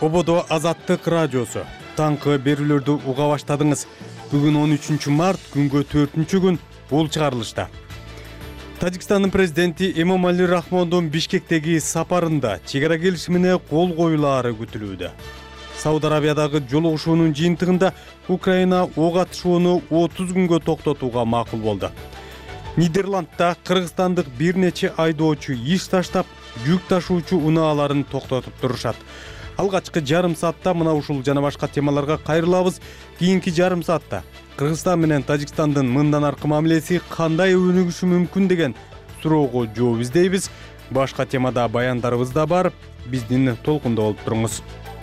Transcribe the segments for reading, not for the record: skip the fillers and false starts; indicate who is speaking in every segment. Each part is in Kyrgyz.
Speaker 1: Ободо Азаттык радиосу. Таңкы берүүлөрдү уга баштадыңыз. Бүгүн 13 март, күнгө 4-күн бул чыгарылышта. Тажикстандын президенти Эмомали Рахмондун Бишкектеги сапарында чек ара келишимине кол коюлаары күтүлүүдө. Сауд Арабиядагы жолугушуунун жыйынтыгында Украина ок атышууну 30 күнгө токтотууга макул болду. Нидерландда кыргызстандык бир нече айдоочу иш таштап, жүк ташуучу унааларын токтотуп турушат. Алгачкы жарым саатта мына ушул жана башка темаларга кайрылабыз. Кийинки жарым саатта Кыргызстан менен Тажикстандын мындан аркы мамилеси кандай өнүгүшү мүмкүн деген суроого жооп издейбиз. Башка темада баяндарыбыз да бар. Биздин толкунда болуп туруңуз.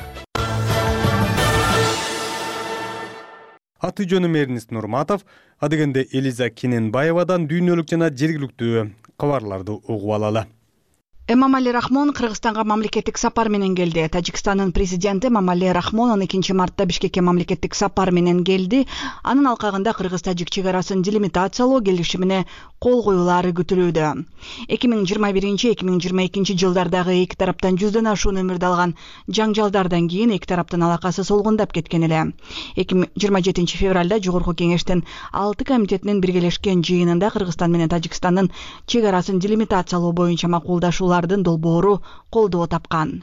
Speaker 1: Аты жөнүм Эрнест Нурматов, адегенде Элиза Кененбаевадан дүйнөлүк жана жергиликтүү кабарларды угуп алалы.
Speaker 2: Эмомали Рахмон Кыргызстанга мамлекеттик сапар менен келди. Тажикстандын президенти Эмомали Рахмон 12 мартта Бишкекке мамлекеттик сапар менен келди. Анын алкагында Кыргыз-Тажик чек арасын делимитациялоо келишимине кол коюлаары күтүлүүдө. 2021-2022 жылдардагы эки тараптан 100дөн ашуун өмүрдү алган жаңжалдардан кийин эки тараптын алакасы солгундап кеткен эле. 27 февралда Жогорку кеңештин 6 комитетинин биргелешкен жыйынында Кыргызстан менен Тажикстандын чек арасын делимитациялоо боюнча макулдашуулардын долбоору колдоо тапкан.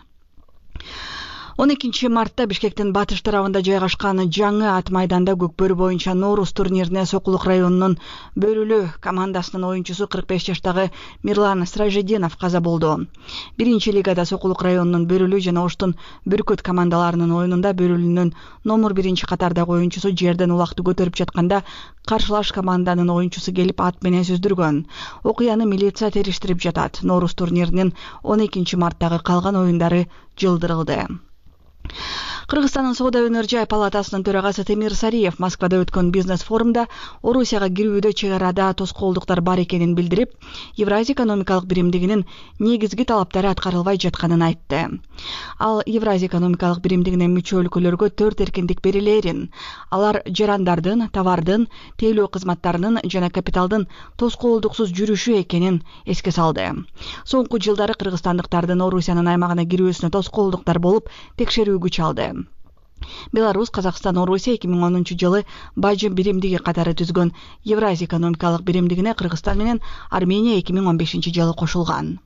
Speaker 2: 12 мартта Бишкектин батыш тарабында жайгашкан жаңы ат майданда Көкбөрү боюнча Ноорус турнирине Сокулук районунун Бөрүлү командасынын оюнчусу 45 жаштагы Мирлан Сражединов каза болду. Биринчи лигада Сокулук районунун Бөрүлү жана Оштун Бүркөт командаларынын оюнунда Бөрүлүнүн номер 1 катардагы оюнчусу жерден улакты көтөрүп жатканда каршылаш команданын оюнчусу келип ат менен сүздүргөн. Окуяны милиция териштирип жатат. Ноорус турниринин 12 марттагы калган оюндары жылдырылды. Кыргызстандын Соода өнөр жай палатасынын төрагасы Темир Сариев Москвада өткөн бизнес форумда Орусияга кирүүдө чек арада тоскоолдуктар бар экенин билдирип, Евразия экономикалык биримдигинин негизги талаптары аткарылбай жатканын айтты. Ал Евразия экономикалык биримдигине мүчө өлкөлөргө 4 эркиндик берилерин, алар жарандардын, товардын, тейлөө кызматтарынын жана капиталдын тоскоолдуксуз жүрүшү экенин эске салды. Соңку жылдары кыргызстандыктардын Орусиянын аймагына кирүүсүнө тоскоолдуктар болуп текшерүү күч алды. Беларусь, Казакстан, Орусия 2010 жылы бажы биримдиги катары түзгөн Евразия экономикалык биримдигине Кыргызстан менен Армения 2015 жылы кошулган.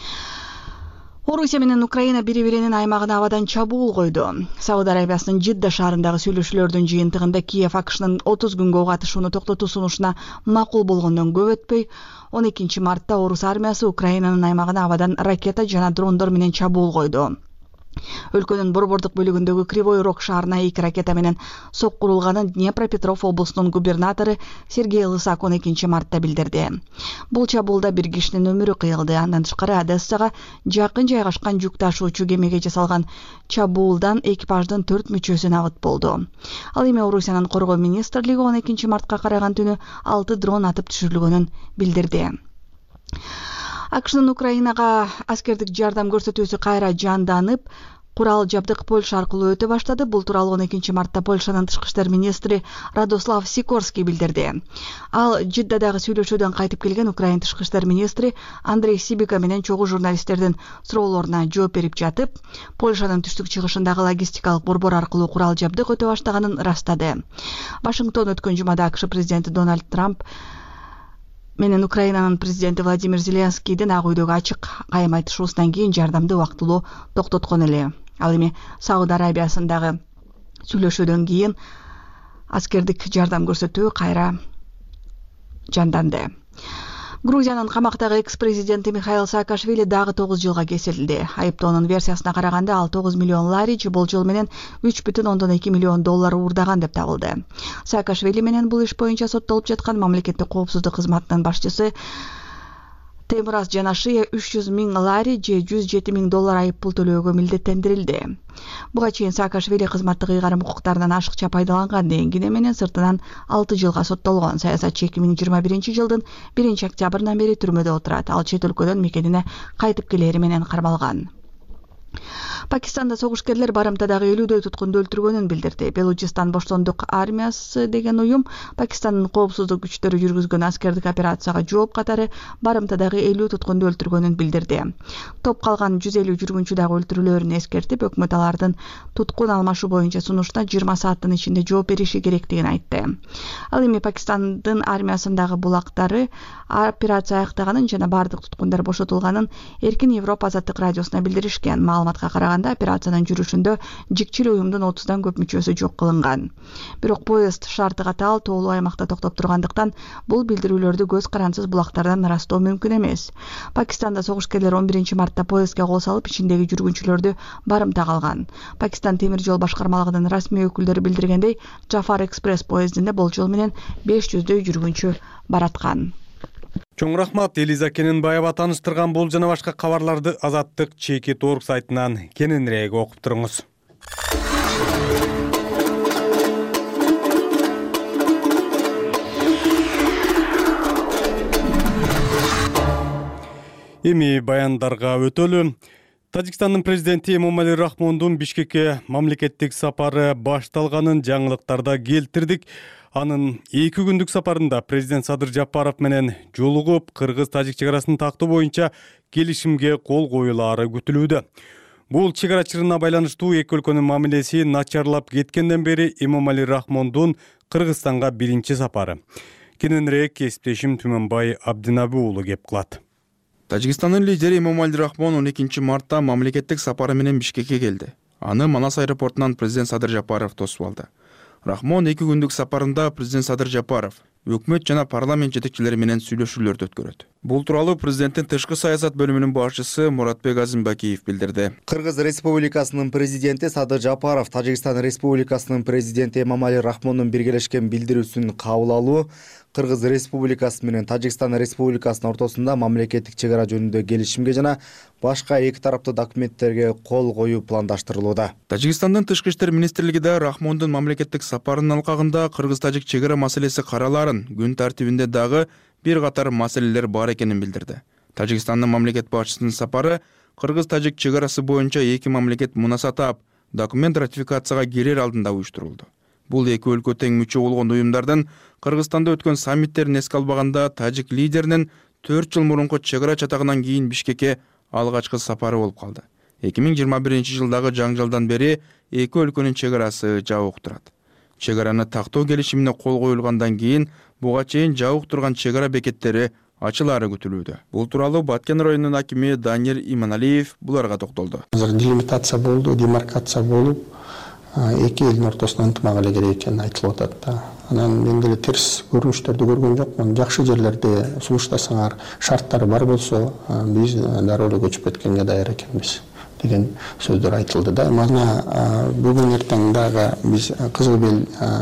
Speaker 2: Орусия менен Украина бири-биринин аймагына абадан чабуул койду. Сауд Арабиясынын Жидда шаарындагы сүйлөшүүлөрдүн жыйынтыгында Киев АКШнын 30 күнгө ок атышууну токтотуу сунушуна макул болгондон көп өтпөй, 12 мартта Орус армиясы Украинанын аймагына абадан ракета жана дрондор менен чабуул койду. Өлкөнүн борбордук бөлүгүндөгү Кривой Рог шаарына 2 ракета менен соккурулганын Днепропетров облусунун губернатору Сергей Лысак 12 мартта билдирди. Бул чабуулда бир кишинин өмүрү кыйылды. Андан тышкары Одессага жакын жайгашкан жүк ташуучу кемеге жасалган чабуулдан экипаждын 4 мүчөсү набыт болду. Ал эми Орусиянын коргоо министрлиги 12 мартка караган түнү 6 дрон атып түшүрүлгөнүн билдирди. АКШнын Украинага аскердик жардам көрсөтүүсү кайра жанданып, курал жабдык Польша аркылуу өтө баштады. Бул тууралуу 12 мартта Польшанын тышкы иштер министри Радослав Сикорский билдирди. Ал Жиддадагы сүйлөшүүдөн кайтып келген Украин тышкы иштер министри Андрей Сибика менен чогуу журналисттердин суроолоруна жооп берип жатып, Польшанын түштүк чыгышындагы логистикалык борбор аркылуу курал жабдык өтө баштаганын ырастады. Вашингтон өткөн жумада АКШ президенти Дональд Трамп менен Украинанын президенти Владимир Зеленскийдин Ак үйдөгү ачык кайым айтышуусунан кийин жардамды убактылуу токтоткон эле. Ал эми Сауд Арабиясындагы сүйлөшүүдөн кийин аскердик жардам көрсөтүү кайра жанданды. Грузиянын камактагы экс-президенти Михаил Саакашвили дагы 9 жылга кесилди. Айыптоонун версиясына караганда ал 9 миллион лари болжол менен 3,2 миллион доллар уурдаган деп табылды. Саакашвили менен бул иш боюнча соттолуп жаткан мамлекеттик коопсуздук кызматынын башчысы Темураз Жанашия 300 миң лари же 107 миң доллар айып пул төлөөгө милдеттендирилди. Буга чейин Саакашвили кызматтык ыйгарым укуктарынан ашыкча пайдаланган деген кине менен сыртынан 6 жылга соттолгон. Саясатчы 2021 жылдын 1 октябрынан бери түрмөдө отурат. Ал чет өлкөдөн мекенине кайтып келери менен кармалган. Пакистанда согушкерлер барымтадагы 50дөй туткунду өлтүргөнүн билдирди. Белучистан боштондук армиясы деген уюм Пакистандын коопсуздук күчтөрү жүргүзгөн аскердик операцияга жооп катары барымтадагы 50 туткунду өлтүргөнүн билдирди. Топ калган 150 жүргүнчү дагы өлтүрүлөөрүн эскертип, өкмөт алардын туткун алмашуу боюнча сунуштан 20 сааттын ичинде жооп бериши керектигин айтты. Ал эми Пакистандын армиясындагы булактары операция аяктаганын жана бардык туткундар бошотулганын Эркин Европа азаттык радиосуна билдиришкен. Маалыматка караганда операциянын жүрүшүндө жикчил уюмдун 30дан көп мүчөсү жок кылынган. Бирок поезд шарты катаал тоолуу аймакта токтоп тургандыктан бул билдирүүлөрдү көз карансыз булактардан ырастоо мүмкүн эмес. Пакистанда согушкерлер 11-мартта поездге кол салып, ичиндеги жүргүнчүлөрдү барымта калган. Пакистан темир жол башкармалыгынын расмий өкүлдөрү билдиргендей, Джафар экспресс поездинде болжол менен 500дөй жүргүнчү бараткан.
Speaker 1: Чоң рахмат Элиза Кененбаева тааныштырган бул жана башка кабарларды Азаттык Чеки.org сайтынан кененирээк окуп туруңуз. Эми баяндарга өтөлү. Тажикстандын президенти Эмомали Рахмондун Бишкекке мамлекеттик сапары башталганын жаңылыктарда келтирдик. Анын 2 күндүк сапарында президент Садыр Жапаров менен жолугуп, кыргыз-тажик чегарасын тактоо боюнча келишимге кол коюлаары күтүлүүдө. Бул чегара чырына байланыштуу эки өлкөнүн мамилеси начарлап кеткенден бери Эмомали Рахмондун Кыргызстанга биринчи сапары. Кененирээк кесиптешим Түмөнбай Абдинаби уулу кеп кылат.
Speaker 3: Тажикстандын лидери Эмомали Рахмон 12-мартта мамлекеттик сапары менен Бишкекке келди. Аны Манас аэропортунан президент Садыр Жапаров тосуп алды. Рахмон 2 күндүк сапарында президент Садыр Жапаров өкмөт жана парламент жетекчилери менен сүйлөшүүлөрдү өткөрөт. Бул тууралуу президенттин тышкы саясат бөлүмүнүн башчысы Муратбек Азимбакиев билдирди.
Speaker 4: Кыргыз Республикасынын президенти Садыр Жапаров Тажикстан Республикасынын президенти Эмомали Рахмондун биргелешкен билдирүүсүн кабыл алуу Кыргыз Республикасы менен Тажикстан Республикасынын ортосунда мамлекеттик чегара жөнүндө келишимге жана башка эки тараптуу документтерге кол коюу пландаштырылууда.
Speaker 3: Тажикстандын тышкы иштер министрлиги да Рахмондун мамлекеттик сапарынын алкагында кыргыз-тажик чегара маселеси каралаарын, күн тартибинде дагы бир катар маселелер бар экенин билдирди. Тажикстандын мамлекет башчысынын сапары кыргыз-тажик чегарасы боюнча эки мамлекет мунасатап, документ ратификацияга кирер алдында уюштурулду. Бул эки өлкө тең мүчө болгон уюмдардын Кыргызстанда өткөн саммиттерин эске албаганда тажик лидеринин 4 жыл мурунку чегара чатагынан кийин Бишкекке алгачкы сапары болуп калды. 2021-жылдагы жаңжалдан бери эки өлкөнүн чегарасы жабык турат. Чегараны тактоо келишимине кол коюлгандан кийин буга чейин жабык турган чегара бекеттери ачылаары күтүлүүдө. Бул тууралуу Баткен районунун акими Даниэль Иманалиев буларга токтолду.
Speaker 5: Делимитация болду, демаркация болуп, эки элдин ортосуна ынтымак эле керек экени айтылып атат. Анан мен деле терс көрүнүштөрдү көргөн жокмун. Жакшы жерлерде сунуштасаңар, шарттары бар болсо, биз дароо эле көчүп кеткенге даяр экенбиз деген сөздөр айтылды да. Мана бүгүн эртең дагы биз Кызыл Бел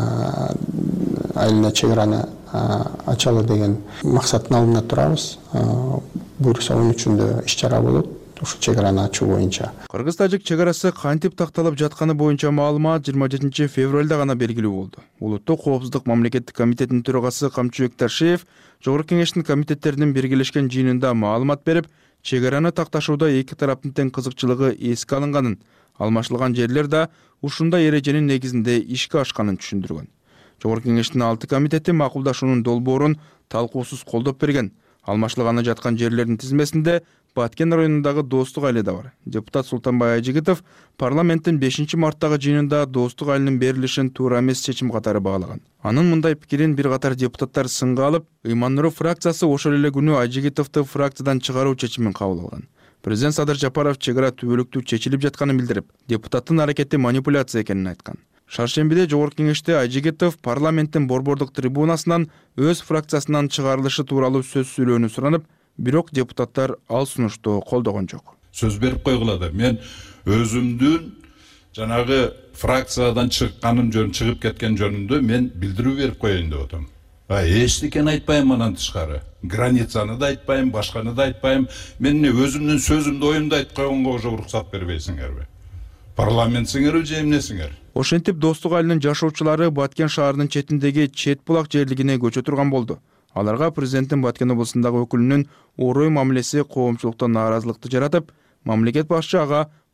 Speaker 5: айылына чегараны ачалы деген максаттын алдында турабыз. Буюрса 13-үндө иш-чара болот. Ушу чегараны ачуу боюнча.
Speaker 3: Кыргыз-тажик чегарасы кантип такталып жатканы боюнча маалымат 27 февралда гана белгилүү болду. Улуттук коопсуздук мамлекеттик комитетинин төрагасы Камчыбек Ташиев Жогорку кеңештин комитеттеринин биргелешкен жыйынында маалымат берип, чегараны такташууда эки тараптын тең кызыкчылыгы эске алынганын, алмашылган жерлер да ушундай эреженин негизинде ишке ашканын түшүндүргөн. Жогорку кеңештин 6 комитети макулдашуунун долбоорун талкуусуз колдоп берген. Алмашылганы жаткан жерлердин тизмесинде Баткен районундагы Достук айылы да бар. Депутат Султанбай Айжигитов парламенттин 5-марттагы жыйынында Достук айылынын берилишин туура эмес чечим катары баалаган. Анын мындай пикирин бир катар депутаттар сынга алып, Ыйман-Нур фракциясы ошол эле күнү Айжигитовду фракциядан чыгаруу чечимин кабыл алган. Президент Садыр Жапаров чегара түбөлүктүү чечилип жатканын билдирип, депутаттын аракети манипуляция экенин айткан. Шаршембиде Жогорку кеңеште Айжигитов парламенттин борбордук трибунасынан өз фракциясынан чыгарылышы тууралуу сөз сүйлөөнү суранып, бирок депутаттар ал сунушту колдогон жок.
Speaker 6: Сөз берип койгула. Мен өзүмдүн жанагы фракциядан чыкканым чыгып кеткен жөнүндө мен билдирүү берип коеюн деп атам. Эчтекени айтпайм анан тышкары. Границаны да айтпайм, башканы да айтпайм. Мен өзүмдүн сөзүмдү, оюмду айтып койгонго уже уруксат бербейсиңерби? Парламентсиңерби же эмнесиңер?
Speaker 3: Ошентип Достук айылынын жашоочулары Баткен шаарынын четиндеги Чет булак жерлигине көчө турган болду. Аларга президенттин Баткен облусундагы өкүлүнүн орой мамилеси коомчулукта нааразылыкты жаратып, мамлекет башчы ага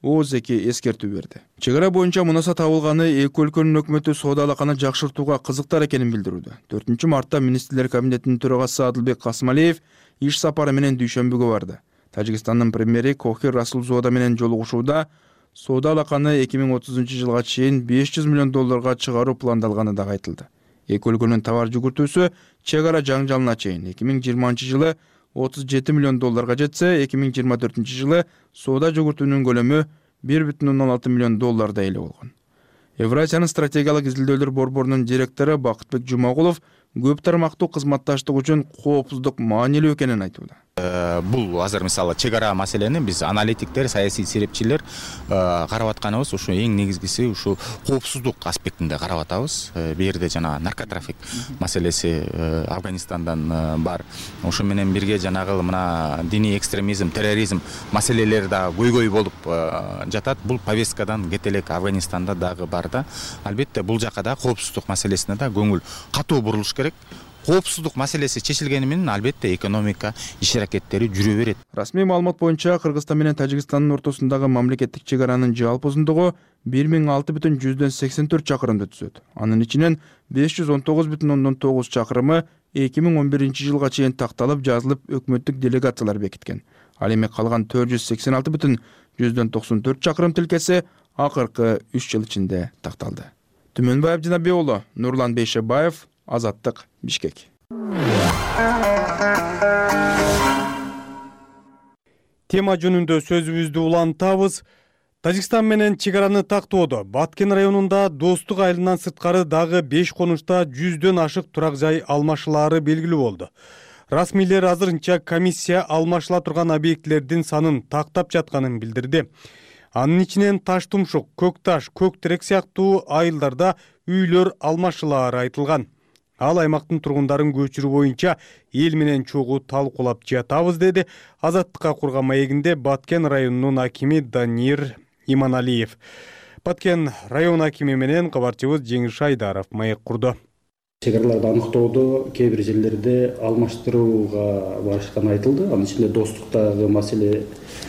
Speaker 3: ооз эки эскертүү берди. Чек ара боюнча мунаса табылганы эки өлкөнүн өкмөтү соода алаканы жакшыртууга кызыктар экенин билдирүүдө. 4 мартта министрлер кабинетинин төрагасы Адылбек Касымалиев иш сапары менен Дүйшөмбүгө барды. Тажикстандын премьери Кохир Расулзода менен жолугушууда соода алаканы 2030 жылга чейин $500 миллион чыгаруу пландалганы да айтылды. Эки өлкөнүн товар жүгүртүүсү чек ара жаңжалына чейин 2020 жылы $37 миллион жетсе, 2024 жылы соода жүгүртүүнүн көлөмү $1,16 миллион эле болгон. Евразиянын стратегиялык изилдөөлөр борборунун директору Бакытбек Жумагулов көп тармактуу кызматташтык үчүн коопсуздук маанилүү экенин айтууда.
Speaker 7: Бул азыр мисалы чек ара маселени биз аналитиктер, саясий серепчилер карап атканыбыз ушу эң негизгиси ушу коопсуздук аспектинде карап атабыз. Бу жерде жана наркотрафик маселеси Афганистандан бар. Ошо менен бирге жанагы мына диний экстремизм, терроризм маселелери да көйгөй болуп жатат. Бул повесткадан кете элек Афганистанда дагы бар да. Албетте бул жака да коопсуздук маселесине да көңүл катуу бурулуш керек. Коопсуздук маселеси чечилгени менен албетте экономика иш аракеттери жүрө берет.
Speaker 3: Расмий маалымат боюнча Кыргызстан менен Тажикстандын ортосундагы мамлекеттик чек аранын жалпы узундугу 1006,84 чакырымды түзөт. Анын ичинен 519,9 чакырымы 2011 жылга чейин такталып жазылып өкмөттүк делегациялар бекиткен. Ал эми калган 486,94 чакырым тилкеси акыркы 3 жыл ичинде такталды. Түмөнбаев Жанабек уулу, Нурлан Бейшебаев, Азаттык, Бишкек.
Speaker 1: Тема жөнүндө сөзүбүздү улантабыз. Тажикстан менен чек араны тактоодо Баткен районунда Достук айылынан сырткары дагы 5 конушта 100дөн ашык турак жай алмашылары белгилүү болду. Расмийлер азырынча комиссия алмашыла турган объектлердин санын тактап жатканын билдирди. Анын ичинен Таш Тумшук, Көк Таш, Көк Терек сыяктуу айылдарда үйлөр алмашылары айтылган. Ал аймактын тургундарын көчүрүү боюнча эл менен чогуу талкуулап жатабыз, деди Азаттыкка курган маегинде Баткен районунун акими Данир Иманалиев. Баткен район акими менен кабарчыбыз Жеңиш Айдаров маек курду.
Speaker 8: Чек араларды аныктоодо кээ бир жерлерде алмаштырууга барышканы айтылды. Анын ичинде Достуктагы маселе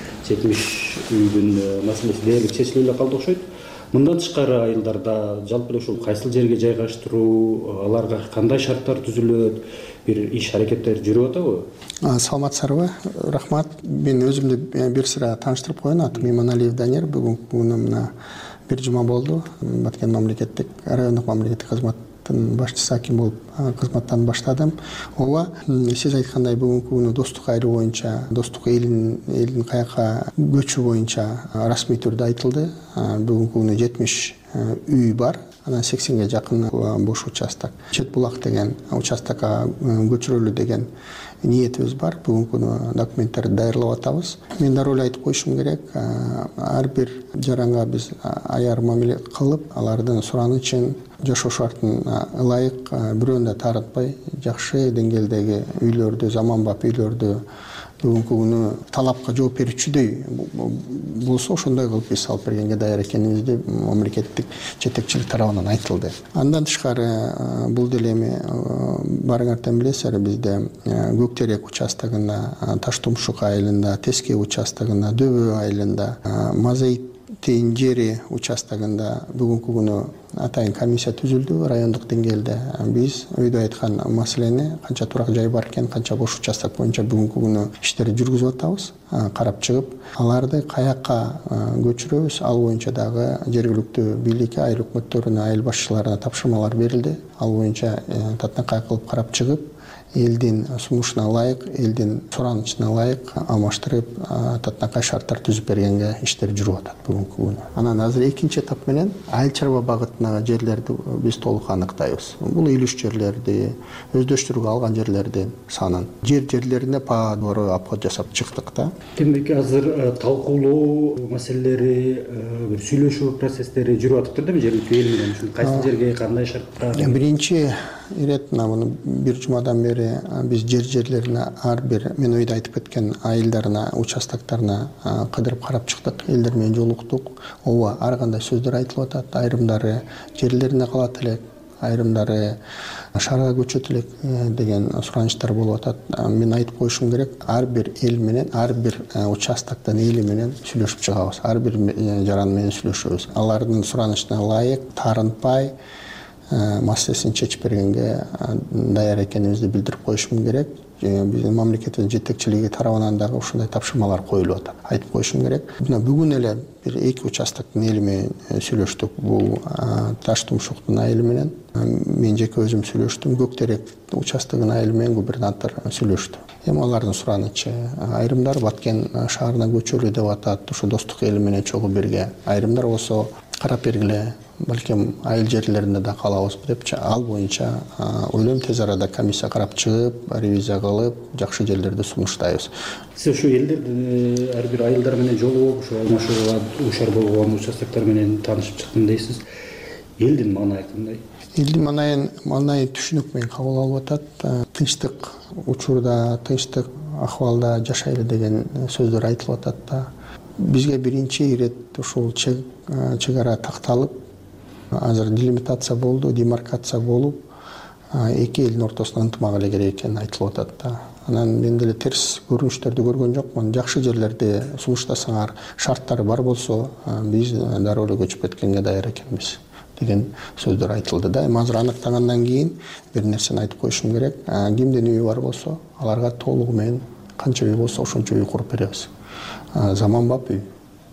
Speaker 8: 70 үйдүн маселеси дээрлик чечилип эле калды окшойт. Мындан тышкары айылдарда жалпы ушул кайсыл жерге жайгаштыруу, аларга кандай шарттар түзүлөт, бир иш аракеттер жүрүп атабы?
Speaker 5: Саламатсыздарбы? Рахмат. Мен өзүмдү бир сыра тааныштырып коеюн. Атым Иманалиев Данир. Бүгүнкү күнү мына бир жума болду. Баткен мамлекеттик райондук мамлекеттик кызматтын башчысы аким болуп кызматтан баштадым. Ооба, сиз айткандай бүгүнкү күнү Достук айылы боюнча, Достук элдин каяка көчүү боюнча расмий түрдө айтылды. Бүгүнкү күнү 70 үй бар. Анан 80ге жакын бош участок. Чет булак деген участокко көчүрөлү деген ниетибиз бар. Бүгүнкү күнү документтерди даярдап атабыз. Мен дароо эле айтып коюшум керек. Ар бир жаранга биз аяр мамиле кылып, алардын суранычын, жашоо шартын ылайык бирөөнү да таарынтпай, жакшы деңгээлдеги үйлөрдү, заманбап үйлөрдү бүгүнкү күнү талапка жооп берүүчүдөй болсо ошондой кылып биз алып бергенге даяр экенибизди мамлекеттик жетекчилик тарабынан айтылды. Андан тышкары бул деле эми барыңардан билесиздер, бизде Көк Терек участогунда, Таш Тумшук айылында, Теске участогунда, Дөбө айылында, Мазайтейин жери участогунда бүгүнкү күнү атайын комиссия түзүлдү райондук деңгээлде. Биз өйдө айткан маселени канча турак жай бар экен, канча бош участок боюнча бүгүнкү күнү иштерди жүргүзүп атабыз. Карап чыгып, аларды каякка көчүрөбүз, ал боюнча дагы жергиликтүү бийликке, айыл өкмөттөрүнө, айыл башчыларына тапшырмалар берилди. Ал боюнча татынакай кылып карап чыгып, элдин сунушуна ылайык, элдин суранычына ылайык алмаштырып, татынакай шарттар түзүп бергенге иштер жүрүп атат бүгүнкү күнү. Анан азыр экинчи этап менен айыл чарба багытындагы жерлерди биз толук аныктайбыз. Бул илүш жерлерди, өздөштүрүүгө алган жерлердин санын, жерлерине па doğru обход жасап чыктык да.
Speaker 8: Демек азыр талкуулоо маселелери, бир сүйлөшүү процесстери жүрүп атыптыр да жергиликтүү эл менен. Ушул кайсы жерге кандай шарттар?
Speaker 5: Биринчи ирет муну бир жумадан бери биз жерлерине ар бир мен өйдө айтып кеткен айылдарына, участоктарына кыдырып карап чыктык, элдер менен жолуктук. Ооба, ар кандай сөздөр айтылып атат, айрымдары жерлерине калат элек, айрымдары шаарга көчөт элек деген суранычтар болуп атат. Мен айтып коюшум керек, ар бир эл менен, ар бир участоктун эли менен сүйлөшүп чыгабыз. Ар бир жаран менен сүйлөшөбүз. Алардын суранычына ылайык, таарынтпай маселесин чечип бергенге даяр экенибизди билдирип коюшум керек. Биздин мамлекеттин жетекчилиги тарабынан дагы ушундай тапшырмалар коюлуп атат. Айтып коюшум керек. Бүгүн эле бир 2 участоктун эли менен сүйлөштүк. Бул Таш Тумшуктун айылы менен. Мен жеке өзүм сүйлөштүм. Көктерек участогунун айылы менен губернатор сүйлөштү. Эми алардын суранычы, айрымдар Баткен шаарына көчөлү деп атат. Ушу достук эли менен чогуу бирге. Айрымдар болсо карап бергиле, балким айыл жерлеринде да калабыз деп, ал боюнча ойлойм тез арада комиссия карап чыгып, ревизия кылып, жакшы жерлерди сунуштайбыз.
Speaker 8: Сиз ушу элдерди ар бир айылдар менен жолугуп, ушу алмашууга дуушар болгон участоктор менен таанышып чыктым дейсиз. Элдин маанайы кандай?
Speaker 5: Элдин маанайы түшүнүк менен кабыл алып атат. Тынчтык учурда, тынчтык акыбалда жашайлы деген сөздөр айтылып атат да. Бизге биринчи ирет ушул чек чегара такталып, азыр делимитация болду, демаркация болуп, эки элдин ортосуна ынтымак эле керек экени айтылып атат да. Анан мен деле терс көрүнүштөрдү көргөн жокмун. Жакшы жерлерди сунуштасаңар, шарттары бар болсо, биз дароо эле көчүп кеткенге даяр экенбиз деген сөздөр айтылды да. Эми азыр аныктагандан кийин бир нерсени айтып коюшум керек. Кимдин үйү бар болсо, аларга толугу менен канча үй болсо ошончо үй куруп беребиз. Заманбап үй.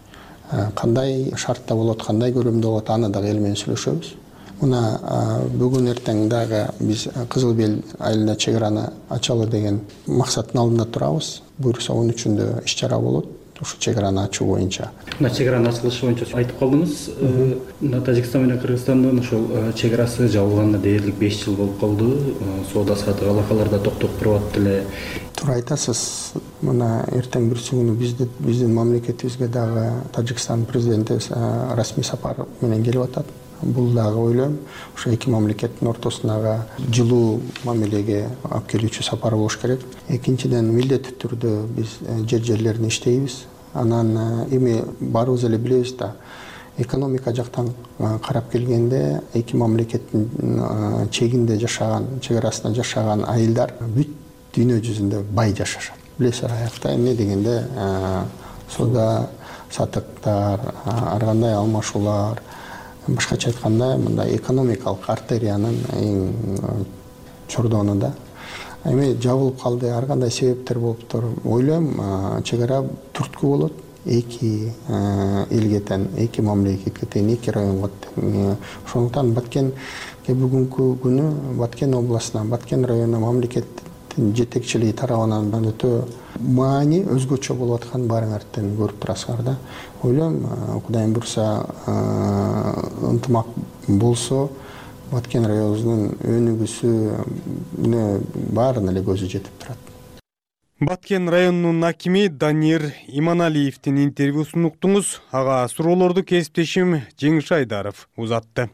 Speaker 5: Кандай шартта болот, кандай көрөмдө болот, аны дагы эл менен сүйлөшөбүз. Мына бүгүн эртең дагы биз Кызыл Бел айылында чегараны ачалы деген максаттын алдында турабыз. Буюрса 13-үндө иш чара болот. Ушу чегараны ачуу боюнча.
Speaker 8: Мына чегаранын ачылышы боюнча айтып калдыңыз. Мына Тажикстан менен Кыргызстандын ошол чегарасы жабылганына дээрлик 5 жыл болуп калды. Соода саттык алакалар да токтоп туруп эле.
Speaker 5: Туура айтасыз. Мына эртең бүрсү күнү биздин мамлекетибизге дагы Тажикстан президенти расмий сапар менен келип атат. Бул дагы ойлойм, ошо эки мамлекеттин ортосундагы жылуу мамилеге алып келүүчү сапар болуш керек. Экинчиден, милдеттүү түрдө биз жерлерин иштейбиз. Анан эми баарыбыз эле билебиз да, экономика жактан карап келгенде эки мамлекеттин чегинде жашаган, чегарасында жашаган айылдар бүт дүйнө жүзүндө бай жашашат. Билесиздер, аякта эмне дегенде соода саттыктар, ар кандай алмашуулар, башкача айтканда, мындай экономикалык артериянын эң чордону да. Эми жабылып калды, ар кандай себептер болуптур. Ойлойм, чегара түрткү болот. Эки элге тең, эки мамлекетке тең, эки районго тең. Ошондуктан Баткенге бүгүнкү күнү Баткен областына, Баткен районуна мамлекеттин жетекчилиги тарабынан өтө маани өзгөчө болуп аткан баарыңардан көрүп турасыңар да. Ойлойм, Кудайым бурса, ынтымак болсо, Баткен районунун өнүгүүсүнө баарына эле көзү жетип турат.
Speaker 1: Баткен районунун акими Данир Иманалиевдин интервьюсун уктуңуз. Ага суроолорду кесиптешим Жеңиш Айдаров узатты.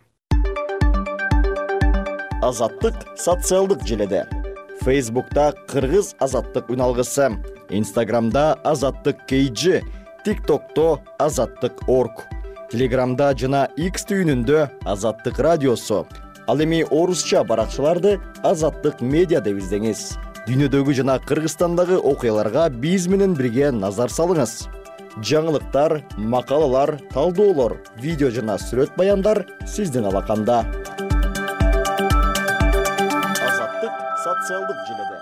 Speaker 9: Азаттык социалдык желеде. Фейсбукта Кыргыз азаттык үналгысы, Инстаграмда Азаттык KG, ТикТокто Азаттык.org, Телеграмда жана X түйүнүндө Азаттык радиосу. Ал эми орусча баракчаларды Азаттык медиа деп издеңиз. Дүйнөдөгү жана Кыргызстандагы окуяларга биз менен бирге назар салыңыз. Жаңылыктар, макалалар, талдоолор, видео жана сүрөт баяндар сиздин алаканда. Азаттык социалдык желеде.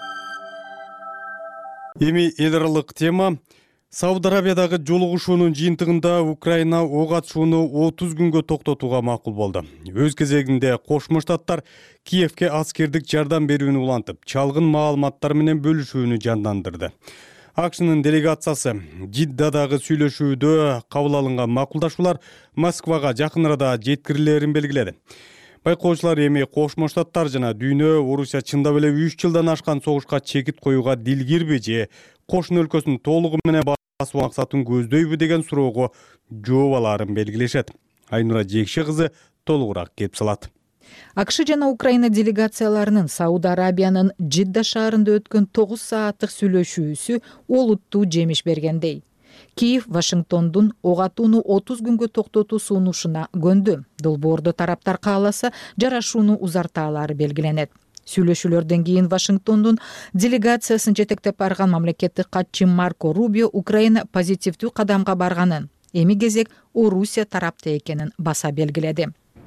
Speaker 1: Эми эл аралык тема. Сауд Арабиядагы жолугушуунун жыйынтыгында Украина ок атышууну 30 күнгө токтотууга макул болду. Өз кезегинде Кошмо Штаттар Киевке аскердик жардам берүүнү улантып, чалгын маалыматтар менен бөлүшүүнү жандандырды. АКШнын делегациясы Жиддадагы сүйлөшүүдө кабыл алынган макулдашуулар Москвага жакын арада жеткирилерин белгиледи. Байкоочулар эми Кошмо Штаттар жана дүйнө Орусия чындап эле 3 жылдан ашкан согушка чекит коюуга дилгирби же кошуна өлкөсүн толугу менен басуу максатын көздөйбү деген суроого жооп алаарын белгилешет. Айнура Жекши кызы толугураак кеп салат.
Speaker 10: АКШ жана Украина делегацияларынын Сауд Арабиянын Жидда шаарында өткөн 9 сааттык сүйлөшүүсү олуттуу жемиш бергендей. Киев Вашингтондун ок атууну 30 күнгө токтотуу сунушуна көндү. Долбоордо тараптар кааласа жарашууну узартаалары белгиленет. Сүйлөшүүлөрдөн кийин Вашингтондун делегациясын жетектеп барган мамлекеттик катчы Марко Рубио Украина позитивдүү кадамга барганын, эми кезек Орусия тарапта экенин баса белгиледи.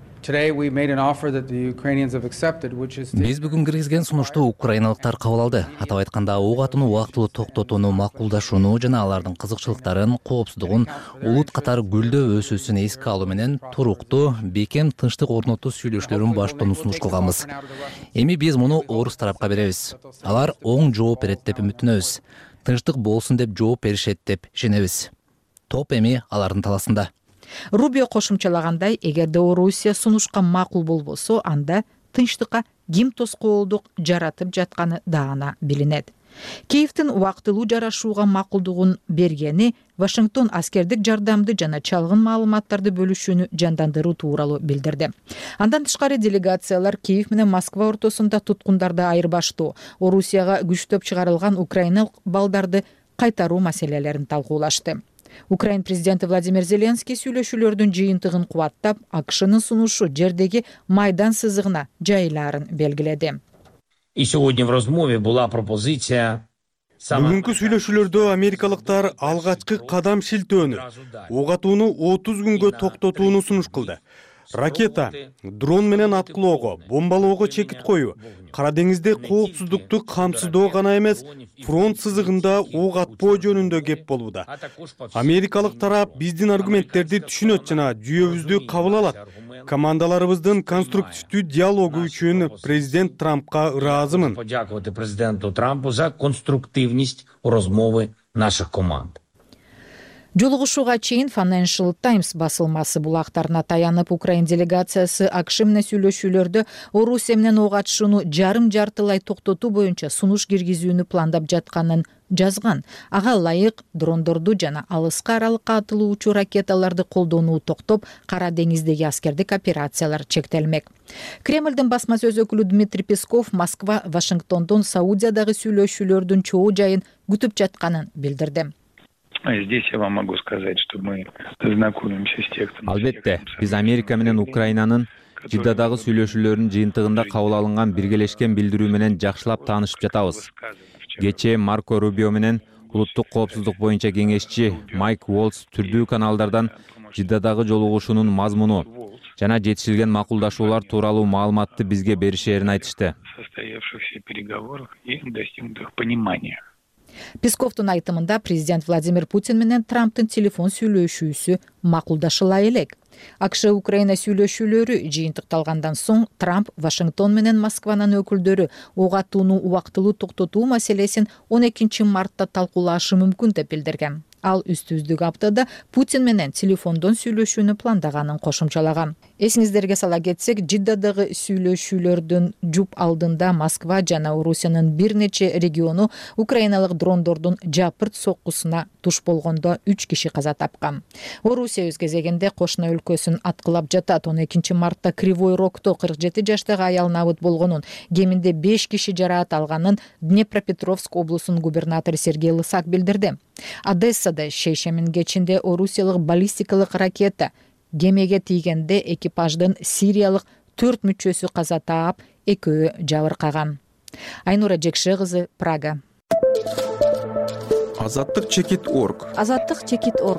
Speaker 11: Биз бүгүн киргизген сунушту украиналыктар кабыл алды. Атап айтканда, ок атууну убактылуу токтотууну макулдашууну жана алардын кызыкчылыктарын, коопсуздугун улут катары гүлдөө өсүүсүн эске алуу менен туруктуу, бекем тынчтык орнотуу сүйлөшүүлөрүн баштоону сунуш кылганбыз. Эми биз муну орус тарапка беребиз. Алар оң жооп берет деп үмүттөнөбүз. Тынчтык болсун деп жооп беришет деп ишенебиз. Топ эми алардын таласында.
Speaker 10: Рубио кошумчалагандай, эгерде Орусия сунушка макул болбосо, анда тынчтыкка ким тоскоолдук жаратып жатканы даана билинет. Киевдин убактылуу жарашууга макулдугун бергени Вашингтон аскердик жардамды жана чалгын маалыматтарды бөлүшүүнү жандандыруу тууралуу билдирди. Андан тышкары делегациялар Киев менен Москва ортосунда туткундарды айырбаштоо, Орусияга күчтөп чыгарылган украиналық балдарды кайтаруу маселелерин талкуулашты. Украин президенти Владимир Зеленский сүйлөшүүлөрдүн жыйынтыгын кубаттап, АКШнын сунушу жердеги майдан сызыгына жайылаарын белгиледи.
Speaker 1: Бүгүнкү сүйлөшүүлөрдө америкалыктар алгачкы кадам шилтөөнү, ок атууну 30 күнгө токтотууну сунуш кылды. Ракета, дрон менен аткылоого, бомбалоого чекит коюу, Кара деңизде коопсуздукту камсыздоо гана эмес, фронт сызыгында ок атпоо жөнүндө кеп болууда. Америкалык тарап биздин аргументтерди түшүнөт жана жүйөбүздү кабыл алат. Командаларыбыздын конструктивдүү диалогу үчүн президент Трампка ыраазымын.
Speaker 12: Подякувати президенту Трампу за конструктивність розмови наших команд.
Speaker 10: Жолугушууга чейин Financial Times басылмасы булактарына таянып, Украин делегациясы АКШ менен сүйлөшүүлөрдө Орусия менен ок атышууну жарым-жартылай токтотуу боюнча сунуш киргизүүнү пландап жатканын жазган. Ага ылайык дрондорду жана алыска аралыкка атылуучу ракеталарды колдонуу токтоп, Кара деңиздеги аскердик операциялар чектелмек. Кремлдин басма сөз өкүлү Дмитрий Песков Москва Вашингтондон Саудиядагы сүйлөшүүлөрдүн чоо жайын күтүп жатканын билдирди.
Speaker 13: Здесь я вам могу сказать, что мы знакомимся с текстом.
Speaker 14: Албетте, биз Америка менен Украинанын Жиддадагы сүйлөшүүлөрүнүн жыйынтыгында кабыл алынган биргелешкен билдирүү менен жакшылап таанышып жатабыз. Кечээ Марко Рубио менен улуттук коопсуздук боюнча кеңешчи Майк Уолтс түрдүү каналдардан Жиддадагы жолугушуунун мазмуну жана жетишилген макулдашуулар тууралуу маалыматты бизге беришээрин айтышты.
Speaker 13: Состоявшихся переговорах и достигнутых понимания.
Speaker 10: Песковдун айтымында президент Владимир Путин менен Трамптын телефон сүйлөшүүсү макулдашыла элек. АКШ Украина сүйлөшүүлөрү жыйынтыкталгандан соң Трамп Вашингтон менен Москванын өкүлдөрү ок атууну убактылуу токтотуу маселесин 12 мартта талкуулашы мүмкүн деп билдирген. Ал үстүздүк аптада Путин менен телефондон сүйлөшүүнү пландаганын кошумчалаган. Эсиңиздерге сала кетсек, Жиддадагы сүйлөшүүлөрдүн жуп алдында Москва жана Орусиянын бир нече региону украиналык дрондордун жапырт соккусуна туш болгондо 3 киши каза тапкан. Орусия өз кезегинде кошуна өлкөсүн аткылап жатат. 12 мартта Кривой Рогто 47 жаштагы аял набыт болгонун, кеминде 5 киши жараат алганын Днепропетровск облусунун губернатору Сергей Лысак билдирди. Одессада шейшемин кечинде орусиялык баллистикалык ракета кемеге тийгенде экипаждын сириялык 4 мүчөсү каза таап, 2 жабыркаган. Айнура Жекше кызы, Прага.
Speaker 3: Азаттык чекит.орг.
Speaker 15: Азаттык чекит.орг.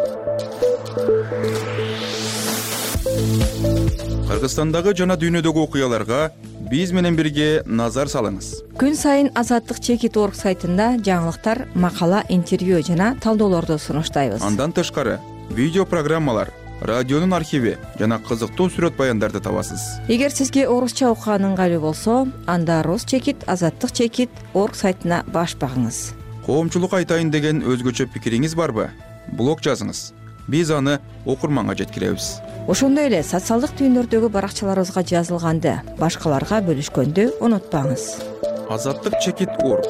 Speaker 3: Кыргызстандагы жана дүйнөдөгү окуяларга биз менен бирге назар салыңыз.
Speaker 15: Күн сайын Азаттык чекит.орг сайтында жаңылыктар, макала, интервью жана талдоолорду сунуштайбыз.
Speaker 3: Андан тышкары видео программалар, радионун архиви жана кызыктуу сүрөт баяндарды табасыз.
Speaker 15: Эгер сизге орусча окуган ыңгайлуу болсо, анда Рус чекит, Азаттык чекит.орг сайтына баш багыңыз.
Speaker 3: Коомчулук айтайын деген өзгөчө пикириңиз барбы? Блог жазыңыз. Биз аны окурманга жеткиребиз.
Speaker 15: Ошондой эле социалдык түйүндөрдөгү баракчаларыбызга жазылганды башкаларга бөлүшкөндү унутпаңыз.
Speaker 3: Азаттык чекит.орг.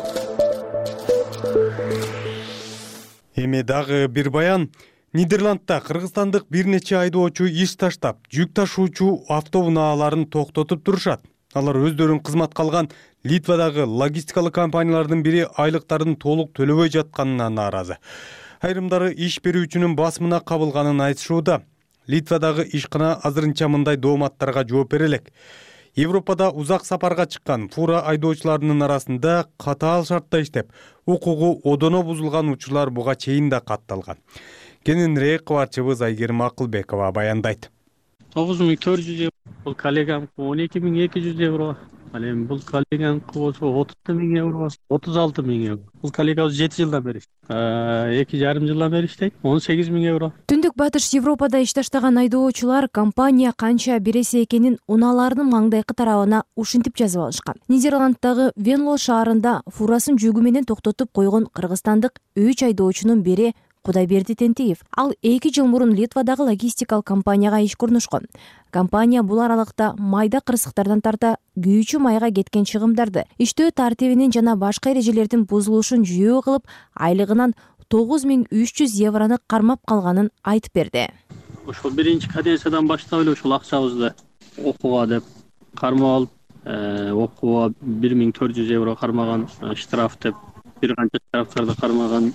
Speaker 1: Эми дагы бир баян. Нидерландта кыргызстандык бир нече айдоочу иш таштап, жүк ташуучу автоунааларын токтотуп турушат. Алар өздөрүн кызматка алган Литвадагы логистикалык компаниялардын бири айлыктарын толук төлөбөй жатканына нааразы. Айрымдары иш берүүчүнүн басымына кабылганын айтышууда. Литвадагы ишкана азырынча мындай дооматтарга жооп бере элек. Европада узак сапарга чыккан фура айдоочуларынын арасында катаал шартта иштеп, укугу одоно бузулган учурлар буга чейин да катталган. Кененирээк кабарчыбыз Айгерим Акылбекова баяндайт.
Speaker 16: 9400 евро, бул коллегам 12200 евро. Ал эми бул коллегам болсо 30000 евро, 36000 евро. Бул коллегабыз 7 жылдан бери 2,5 жылдан бери иштейт, 18000 евро.
Speaker 17: Түндүк батыш Европада иш таштаган айдоочулар компания канча бересе экенин унааларынын маңдайкы тарабына ушинтип жазып алышкан. Нидерланддагы Венло шаарында фурасын жүгү менен токтотуп койгон кыргызстандык 3 айдоочунун бири Кудайберди Тентиев. Ал 2 жыл мурун Литвадагы логистикалык компанияга иш көрүнүшкөн. Компания бул аралыкта майда кырсыктардан тарта күйүүчү майга кеткен чыгымдарды, иштөө тартибинин жана башка эрежелердин бузулушун жүйөө кылып, айлыгынан 9300 евроны кармап калганын айтып берди.
Speaker 16: Ошол биринчи каденциядан баштап эле ушул акчабызды окууга деп кармап алып, окууга 1400 евро кармаган, штраф деп бир канча штрафтарды кармаган.